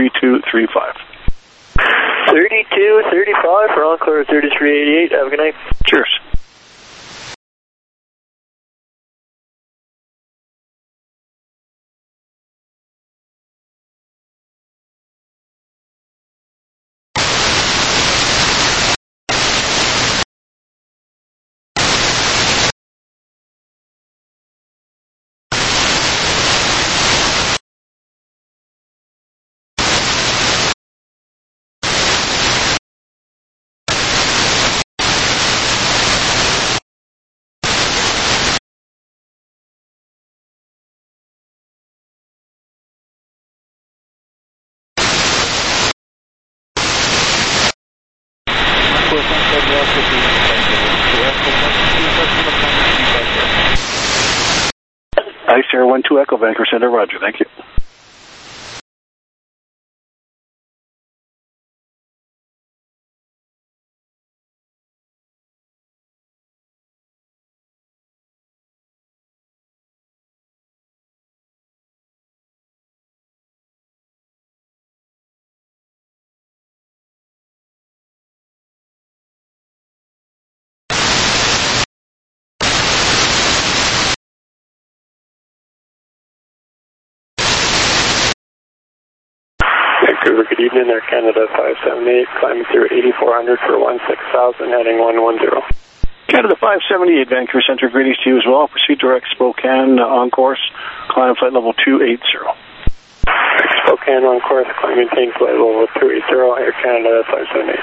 13235. 3235 for Encore 3388, have a good night. Cheers. course on Federal Alpha Ice Air 12 Echo, Vancouver Center, roger, thank you. Vancouver, good evening, Air Canada 578, climbing through 8400 for 16,000, heading 110. Canada 578, Vancouver Center, greetings to you as well. Proceed direct Spokane on course, climb flight level 280. Spokane on course, climb maintain flight level 280, Air Canada 578.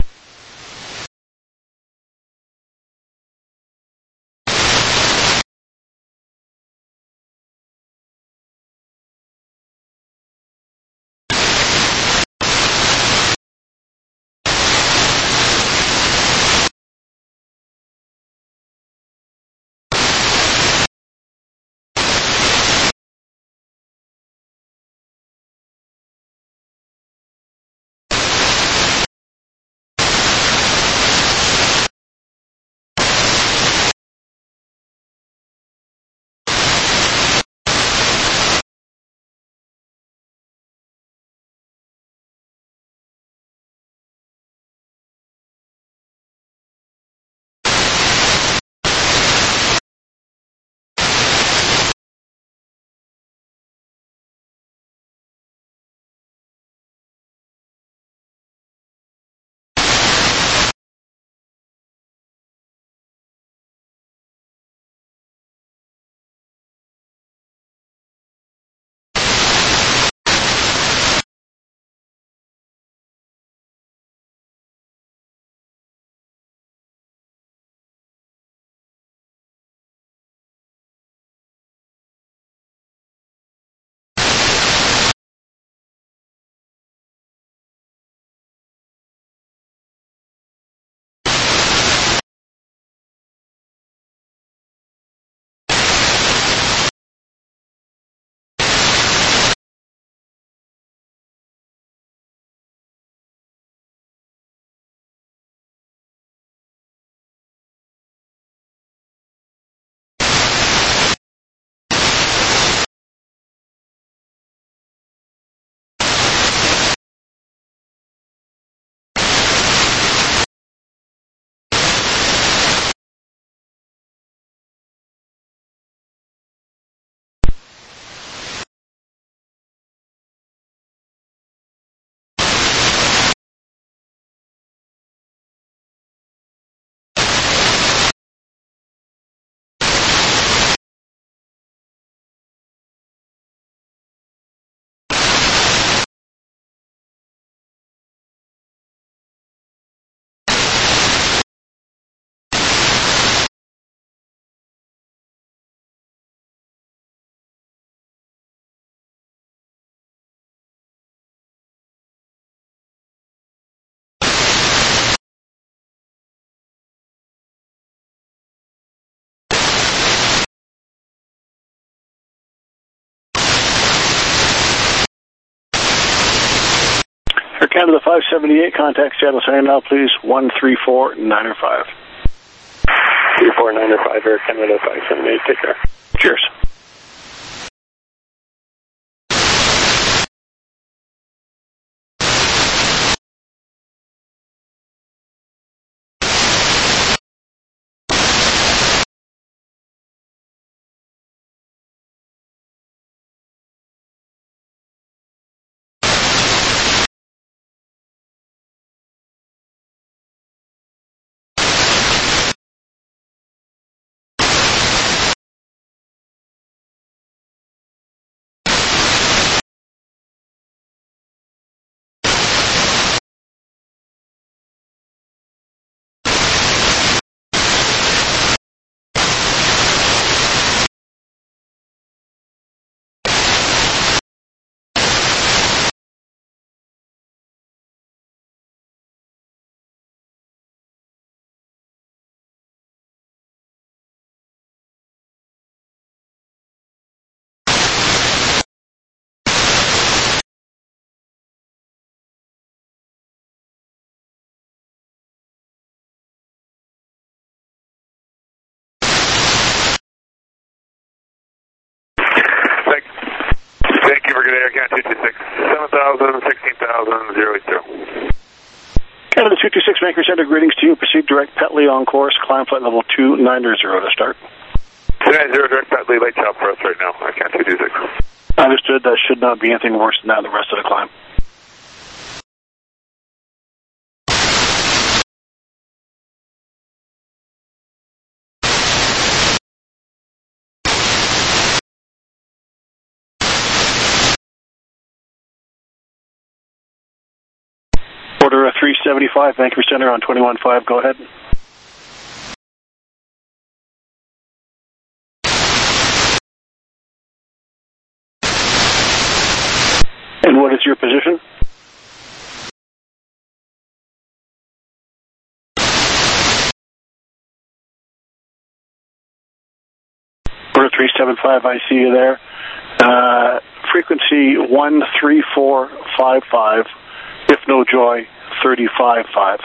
Air Canada 578, contact Seattle Center now, please, 134-905. 34905, Air Canada 578, take care. Cheers. good day, Air Canada 226, 7,000, 16,000, 080. Canada 226, Vancouver Center, greetings to you. Proceed direct Petley on course, climb flight level 290 to start. 290, direct Petley, light chop for us right now, Air Canada 226. Understood, that should not be anything worse than that in the rest of the climb. Order 375, Vancouver Center on 21.5, go ahead. And what is your position? Order 375, I see you there. Frequency 13455, if no joy, 35.5.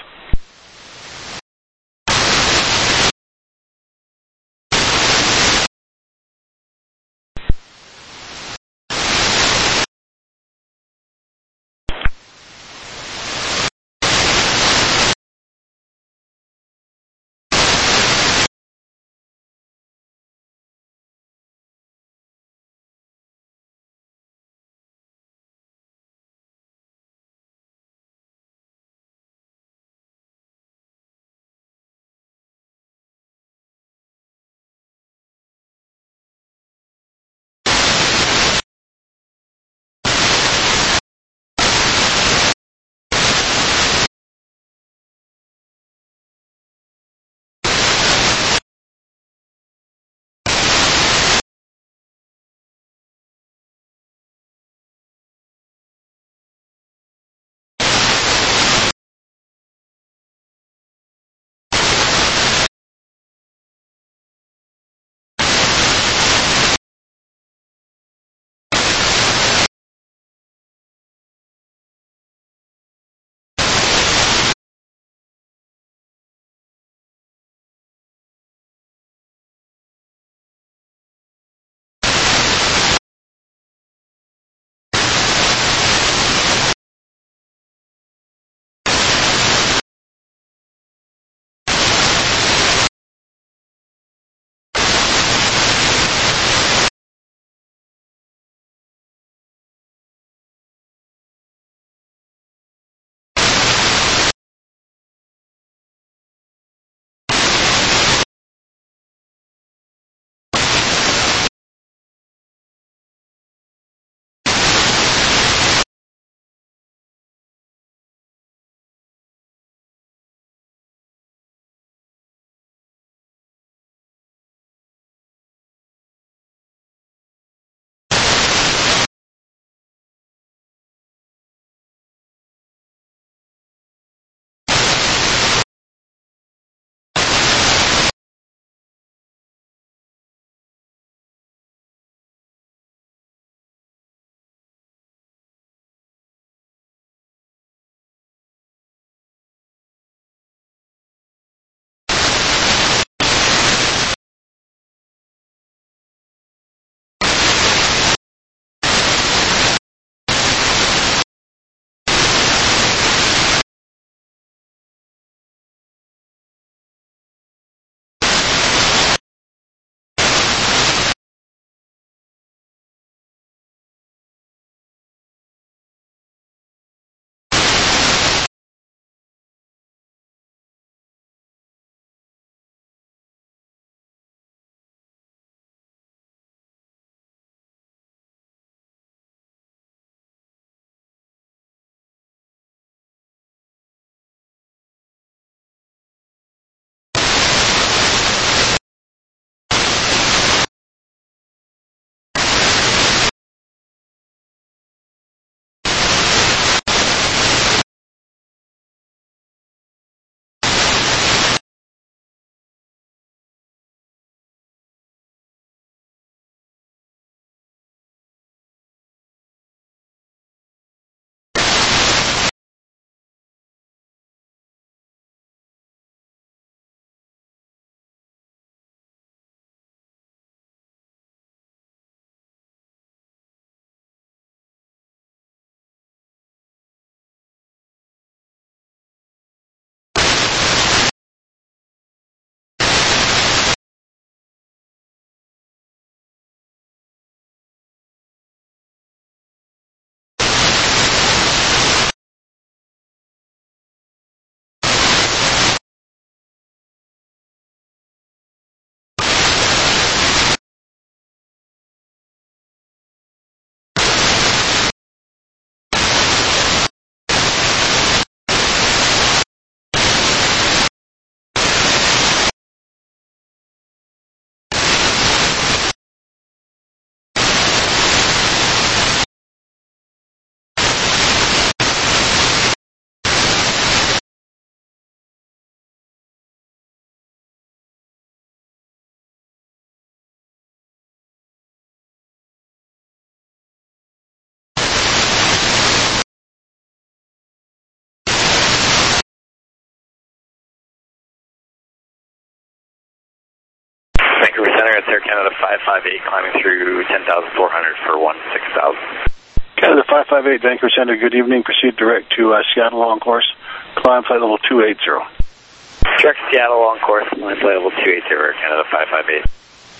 Emirates Air Canada 558 climbing through 10,400 for 16,000. Canada 558, Vancouver Center, good evening. Proceed direct to Seattle on course. Climb flight level 280. Direct Seattle on course, climb flight level 280, Air Canada 558.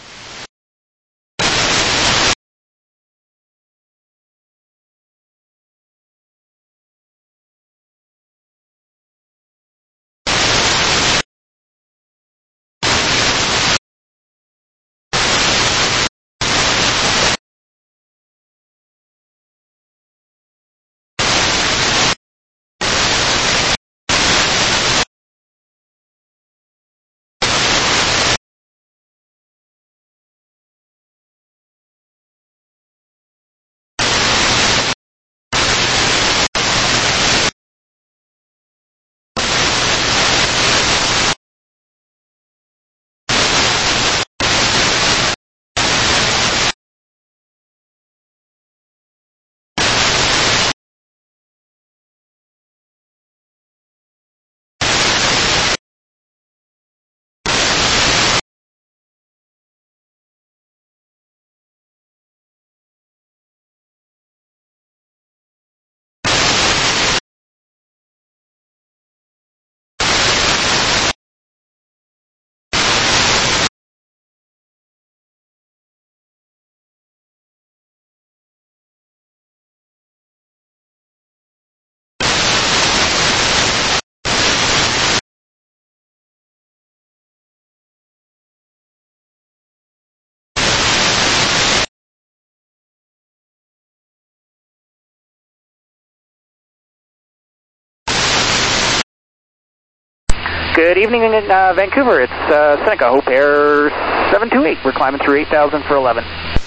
Good evening, Vancouver. It's Seneca Hope Air 728. We're climbing through 8,000 for 11.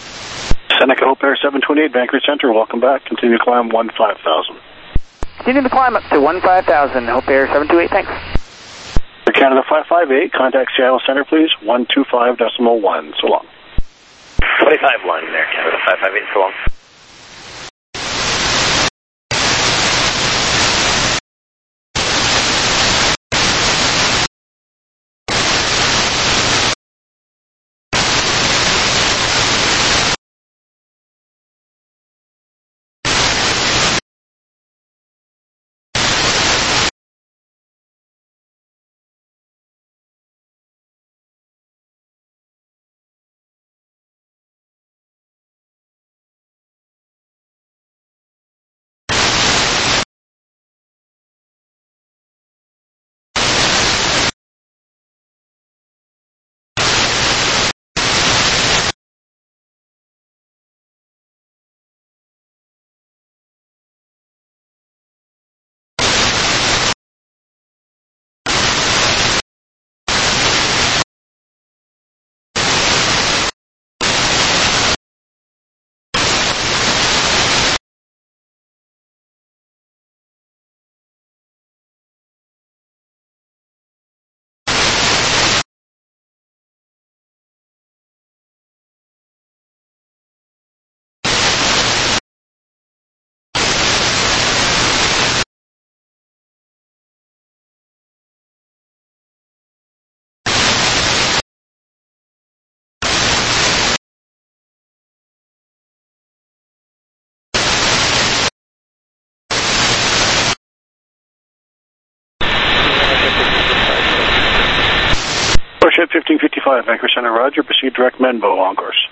Seneca Hope Air 728, Vancouver Center. Welcome back. Continue to climb 15,000. Continue to climb up to 15,000. Hope Air 728. Thanks. For Canada 558, contact Seattle Center, please. 125.1. So long. 25-1 there, Canada 558. So long. Ship 1555, Vancouver Center, Roger. Proceed direct Menbo on course.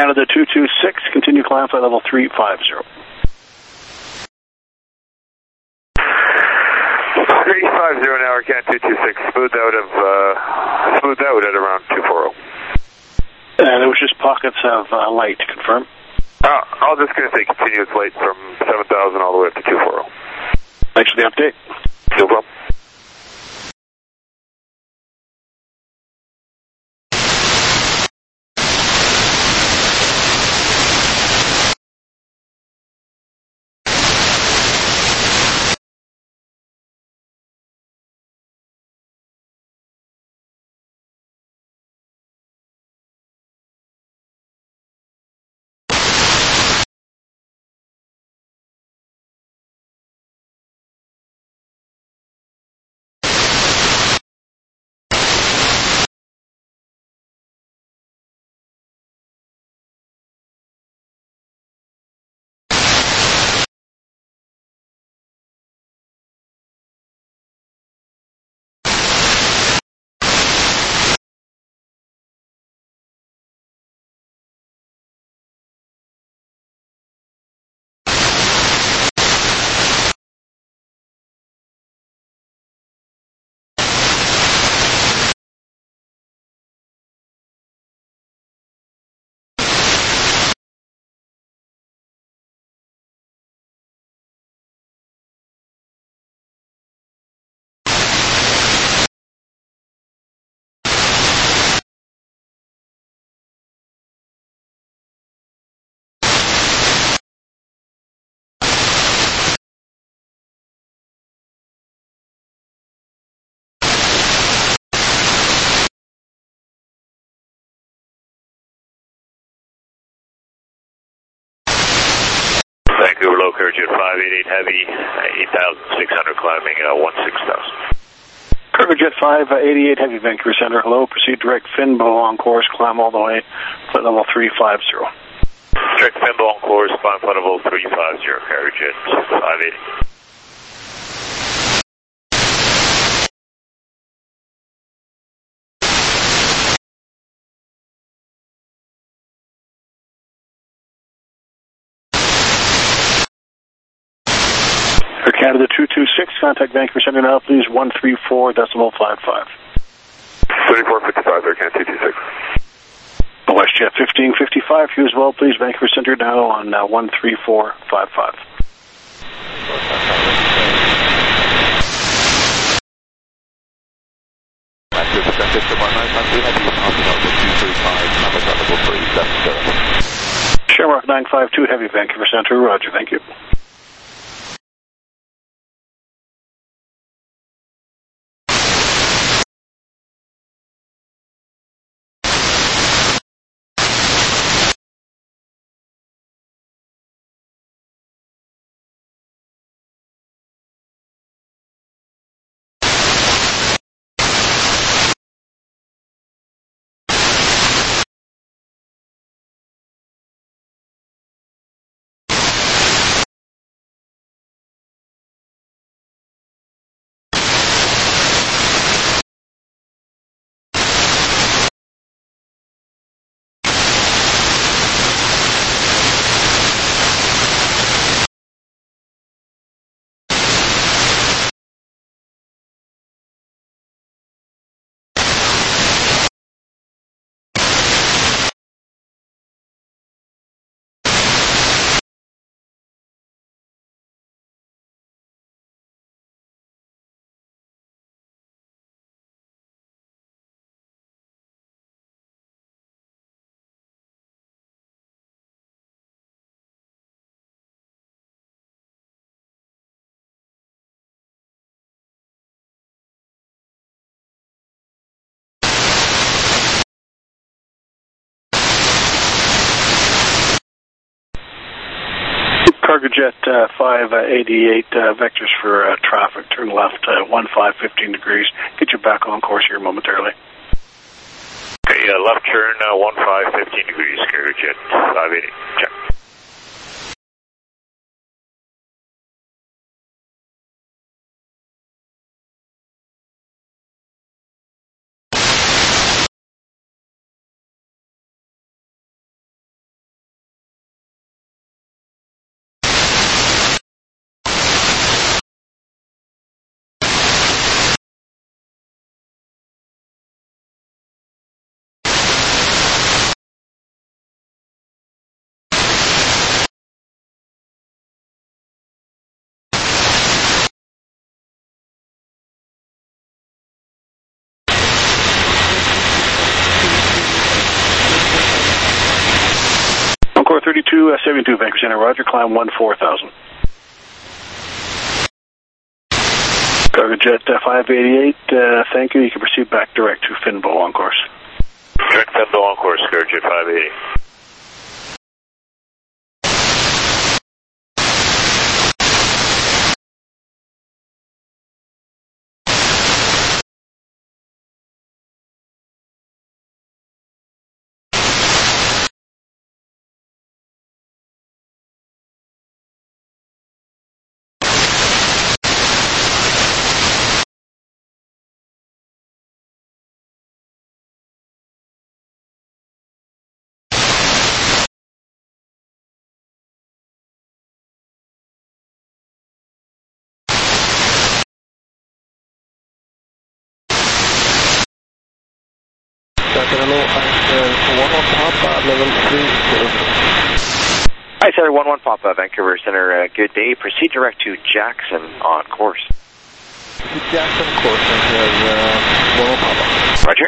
Canada 226, continue climb flight level 350. 350 now, Air Canada 226, smooth out at around 240. And it was just pockets of light, confirm? I'll just going to say continuous light from 7,000 all the way up to 240. Thanks for the update. No problem. Vancouver local jet 588 heavy, 8,600 climbing 16,000. Cargo Jet 588 heavy, Vancouver Center, hello, proceed direct Finbo on course, climb all the way, flight level 350. Direct Finbo on course, climb flight level 350, Cargo Jet 580. Air Canada 226, contact Vancouver Center now, please, 134.55. 3455, Air Canada 226. WestJet 1555, Hughes well, please, Vancouver Center now on 134.55. Shamrock 952 heavy, Vancouver Center, roger, thank you. Cargo Jet 588 vectors for traffic, turn left 15 degrees. Get you back on course here momentarily. Okay, left turn 15 degrees, Cargo Jet 580. Check. 72, Vancouver Center, roger, climb 14,000. Cargojet 588, thank you. You can proceed back direct to Finbo on course. Direct Finbo on course, Cargojet 580. Hi, Center 11 Papa, Vancouver Center, good day. Proceed direct to Jackson on course. Jackson course, and 11 Papa. Roger.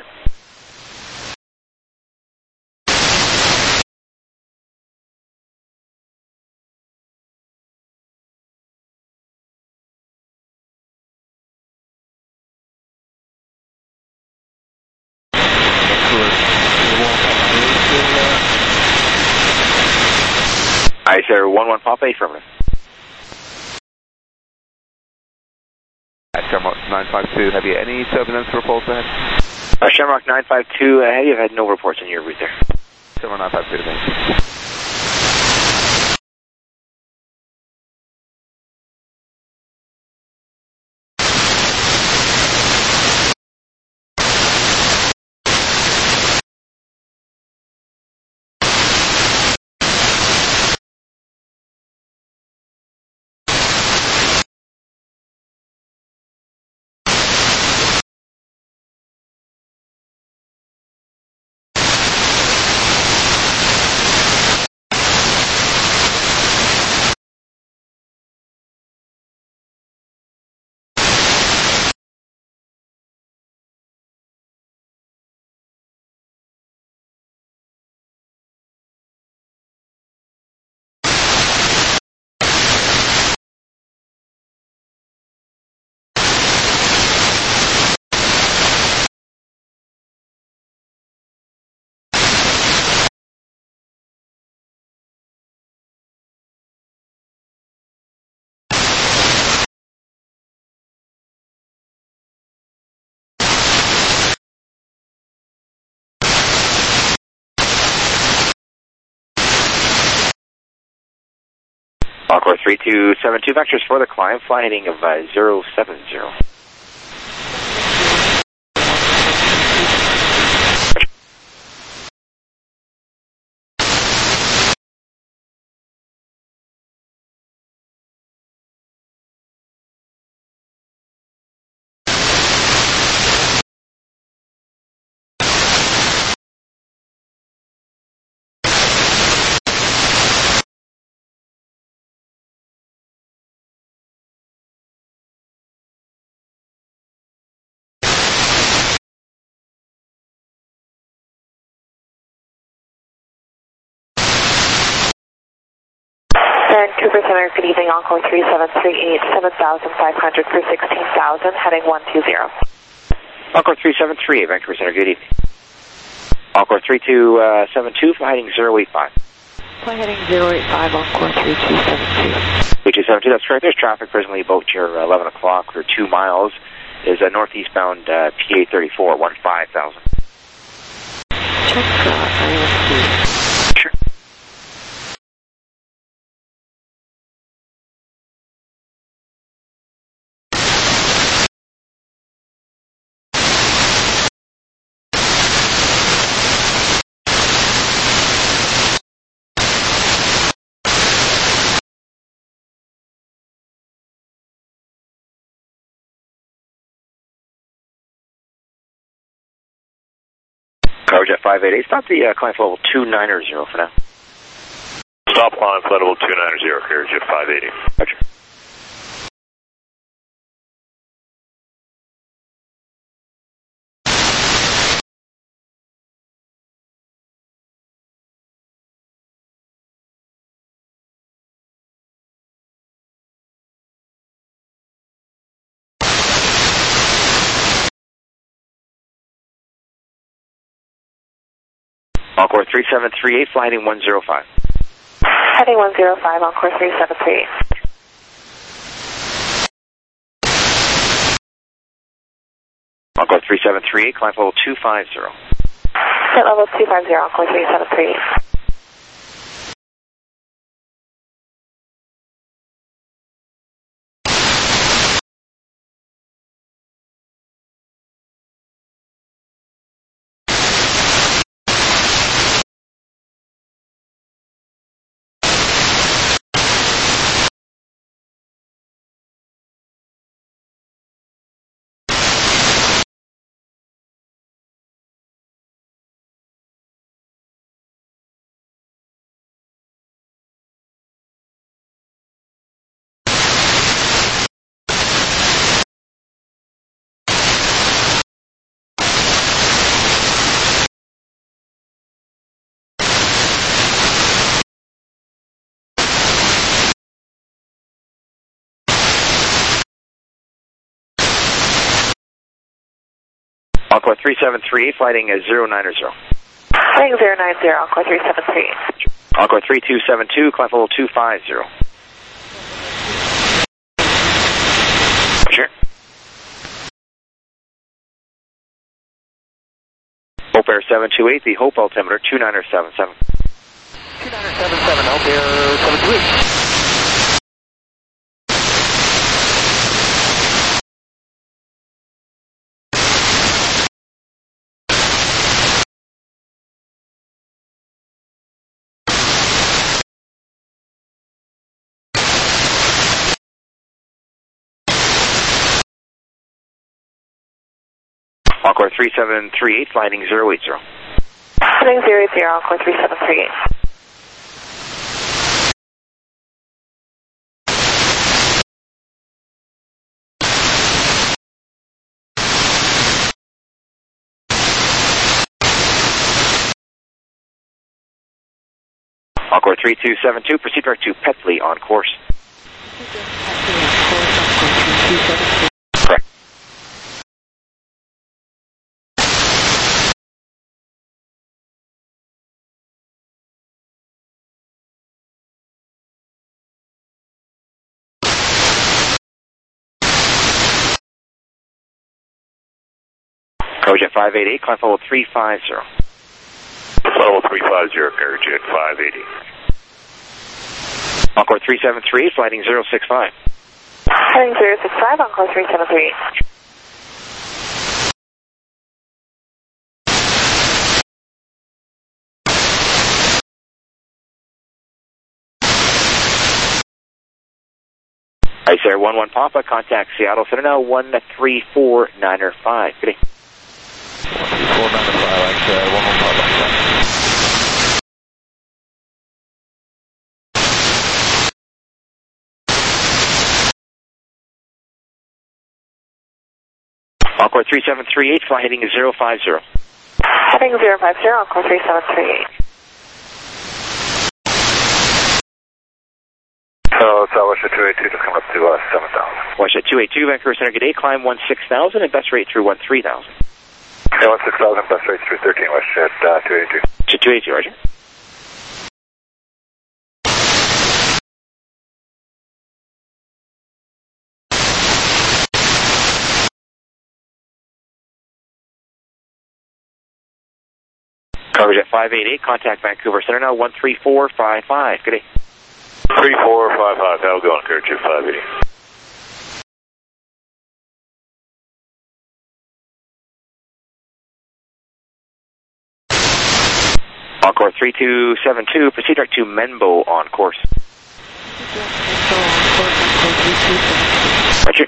Hi, Sir, 11 Papa, affirmative. Shamrock 952, have you any turbulence reports ahead? Shamrock 952, have you had no reports on your route there? Shamrock 952, thank you. Encore 3272, vectors for the climb, fly heading of 070. Vancouver Center, good evening, Encore 3738, 7,500 for 16,000, heading 120. Encore 3738, Vancouver Center, good evening. Encore 3272, fly heading 085. Fly heading 085, Encore 3272. 3272, that's correct. There's traffic presently about your 11 o'clock for 2 miles. Is northeastbound PA 34, 15,000. Check ISP. Sure. Cargojet 588, stop the climb for level 290 for now. Stop climb for level 290, Cargojet 580. Roger. Encore 3738, flying 105. Heading 105, Encore 3738. Encore 3738, climb level 250. Flight level 250, Encore 3738. Encore 3738, flighting 090. Heading 090, Encore 3738. Encore 3272, climb level 250. Sure. Hope Air 728, the Hope altimeter 2977. 2977, Hope Air 728. Encore 3738, flying 080. Heading 080, Encore 3738. Encore 3272, proceed direct to Petley on course. Correct. Cargojet 588, climb level 350. Level 350, Cargojet 580. Encore 373, flighting 065. Heading 065, Encore 373. Ice Air 11 Papa, contact Seattle Center now 13495. Good day. 13495, Ice Air 11 Papa. Encore 3738, fly heading 050. Heading 050, Encore 3738. So, Southwest 282, just coming up to 7,000. Westjet 282, Vancouver Center, good day. Climb 16,000 and best rate through 13,000. Yeah, 16,000, best rate through 13, Westjet 282. To 282, roger. Cargojet 588, contact Vancouver Center now 13455. Good day. 3455, how going, Cargojet 580? Encore 3272, proceed direct to Menbo on course. Roger.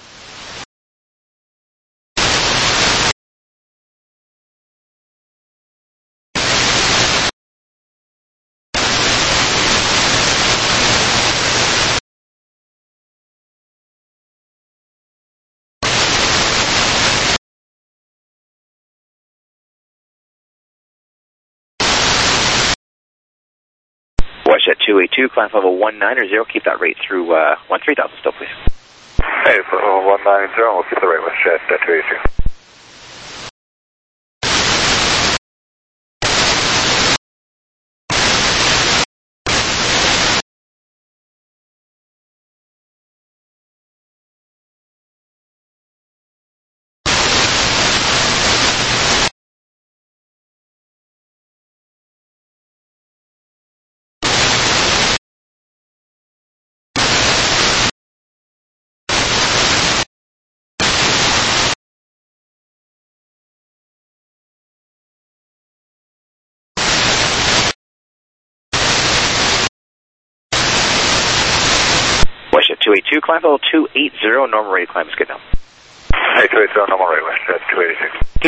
Westjet 282, climb level 190, keep that rate through 13,000 still, please. Hey, so 190, we'll keep the rate Westjet 282. 282, climb level 280, normal rate climb is good now. Hey, 280, normal rate west, 282. Yep.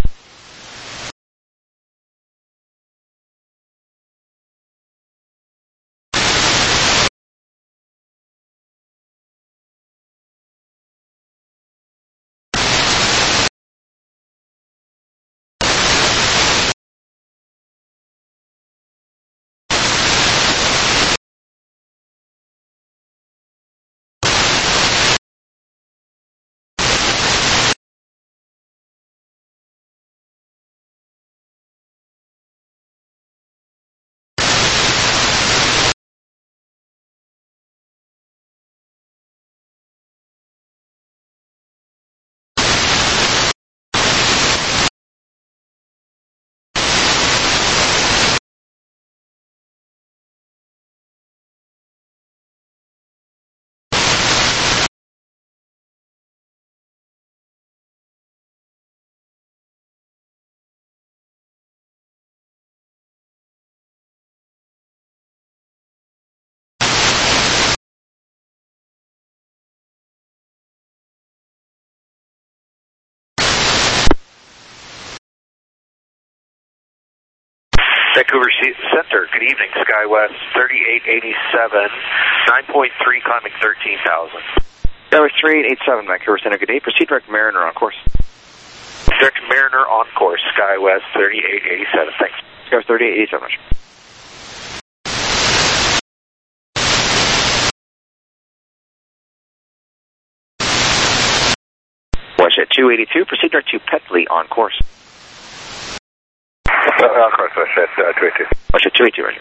Vancouver Center, good evening, SkyWest 3887, 9.3 climbing 13,000. Skywest 3887, Vancouver Center, good day. Proceed direct Mariner on course. Direct Mariner on course, SkyWest 3887, thanks. Skywest 3887, Roger. Westjet 282, proceed direct to Petley on course. On course, Westjet 282. Westjet 282, Roger.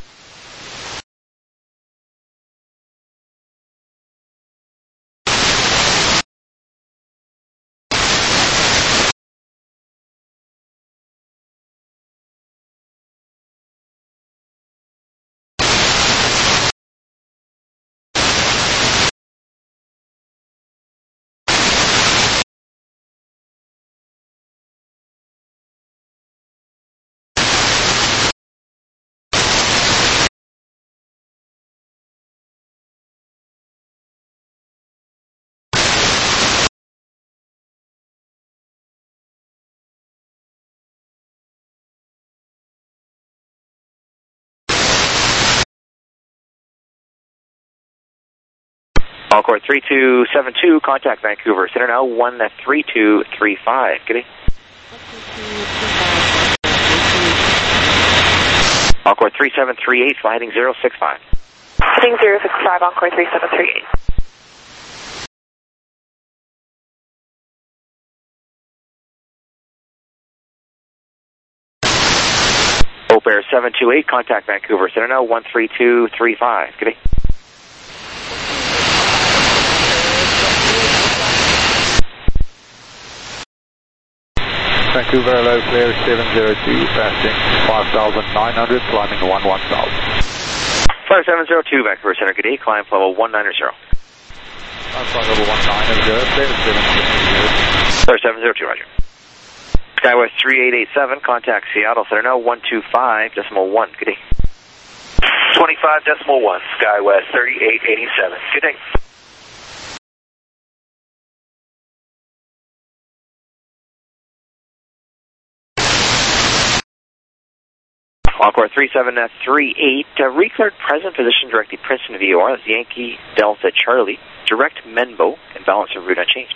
Encore 3272, contact Vancouver Center now, 13235. Good day. Encore 3738, flighting 065. Heading 065, Encore 3738. Hope Air 728, contact Vancouver Center now, 13235. Good day. Vancouver, hello, clear 702, passing 5,900, climbing 11,000. Flight 702, Vancouver Center, good day, climb level 190. Flight level 190, clear 702. Flight 702, Roger. SkyWest 3887, contact Seattle Center now, 125.1, good day. 25.1, SkyWest 3887, good day. Encore 3738, recleared present position directly Princeton VOR, that's Yankee Delta Charlie, direct Menbo, and balance of route unchanged.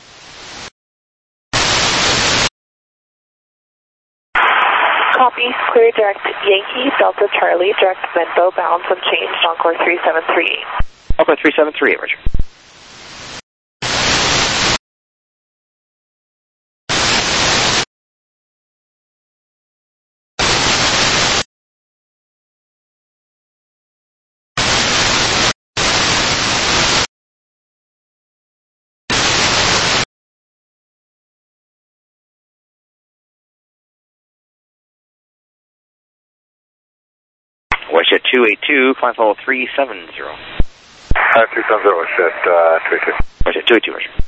Copy, clear direct Yankee Delta Charlie, direct Menbo, balance unchanged, Encore 3738. Encore 3738, Roger. Westjet 282, climb level 370. 370, Westjet 282. Westjet 282, Roger.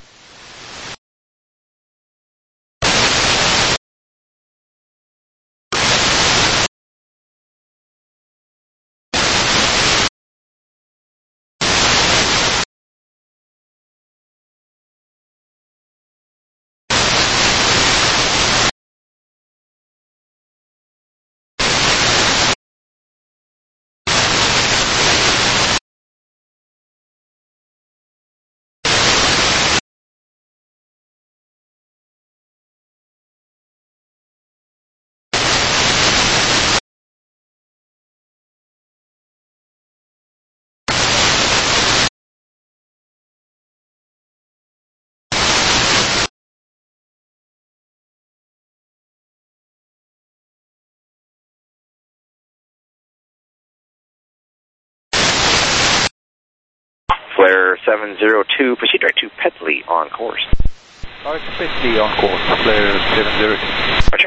Flare 702, proceed direct to Pedley on course. Alright, Pedley on course, Flare 702. Roger.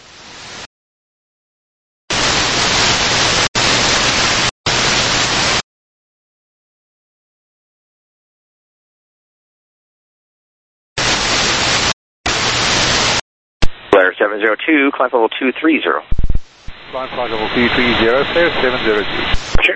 Flare 702, climb level 230. Climb flight level 230, Flare 702. Roger.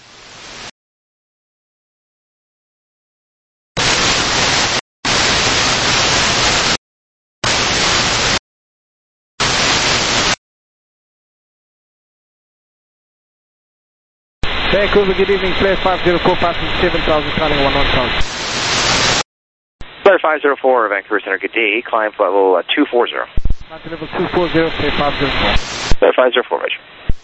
Vancouver, good evening, Flare 504, passing 7,000, climbing 110. Flare 504, Vancouver Center, good day, climb level 240. Mountain level 240, Flare 504. Flare 504, Roger.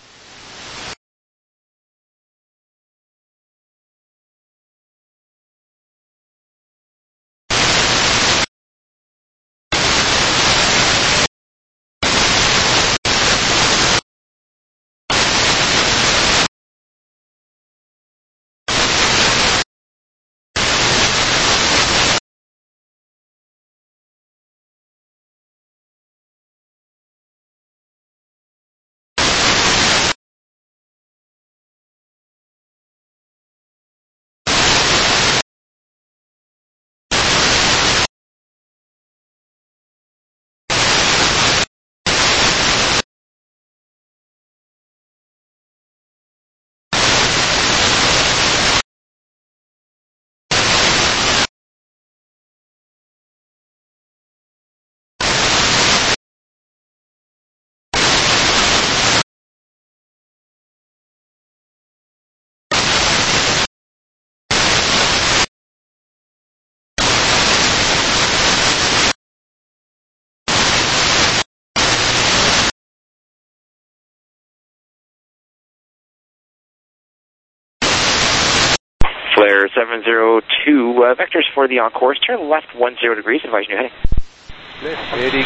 Flare 702, vectors for the on-course, turn left 10 degrees, advise new heading. Left heading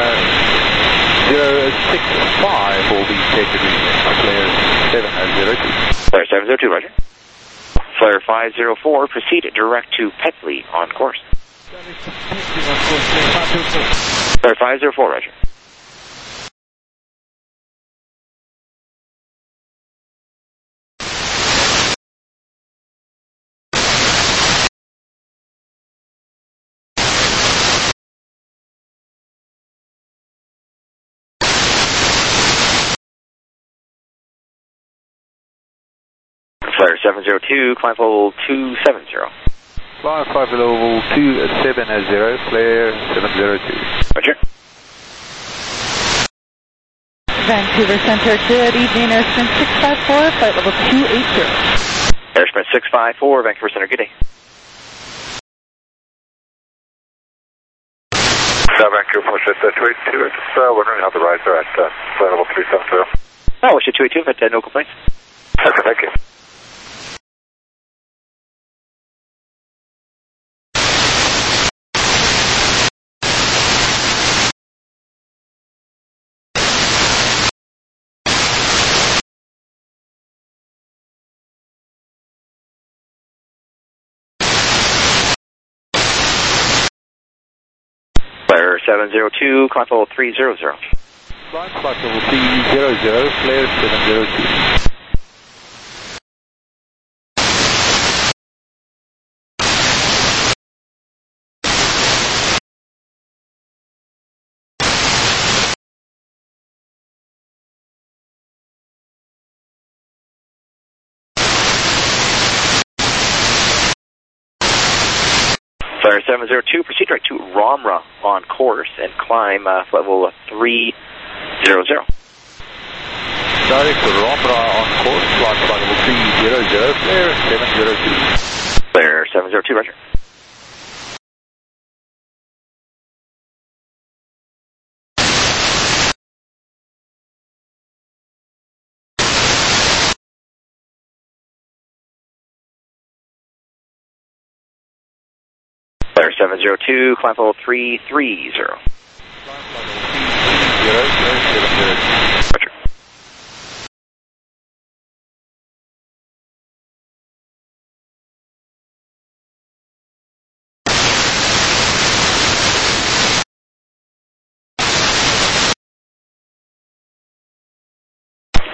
065 will be taken in Flare 702. Flare 702, Roger. Flare 504, proceed direct to Pedley on course. Flare 504, Roger. Flare 702, climb level 270. Climb flight level 270, Flare 702. Roger. Vancouver Center, good evening, Airsprint 654, flight level 280. Airsprint 654, Vancouver Center, good day. Vancouver, Push 282, just wondering how the rides are at flight level 370. Oh, Wish 282, but no complaints. Okay, thank you. Flare 702, climb level 300. Climb flight level 300, Flare 702. Flare 702, proceed direct to Ramra on course and climb level 300. Direct to Ramra on course, flight level 300, Flare 702. Flare 702, Roger. Flare 702, climb level 330. Climb flight level 330, Flare 702. Roger.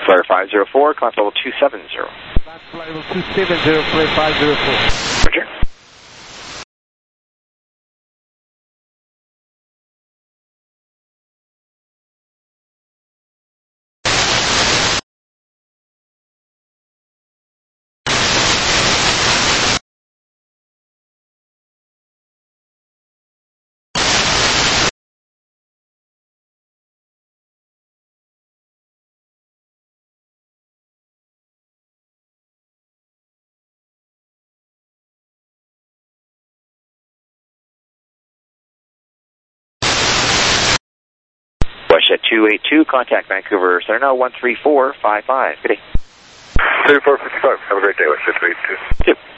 Flyer 504, climb level 270. Flight level 270, play 504. Roger. Westjet 282, contact Vancouver Center now 13455. Good day. 3455, have a great day, Westjet 282. Yep.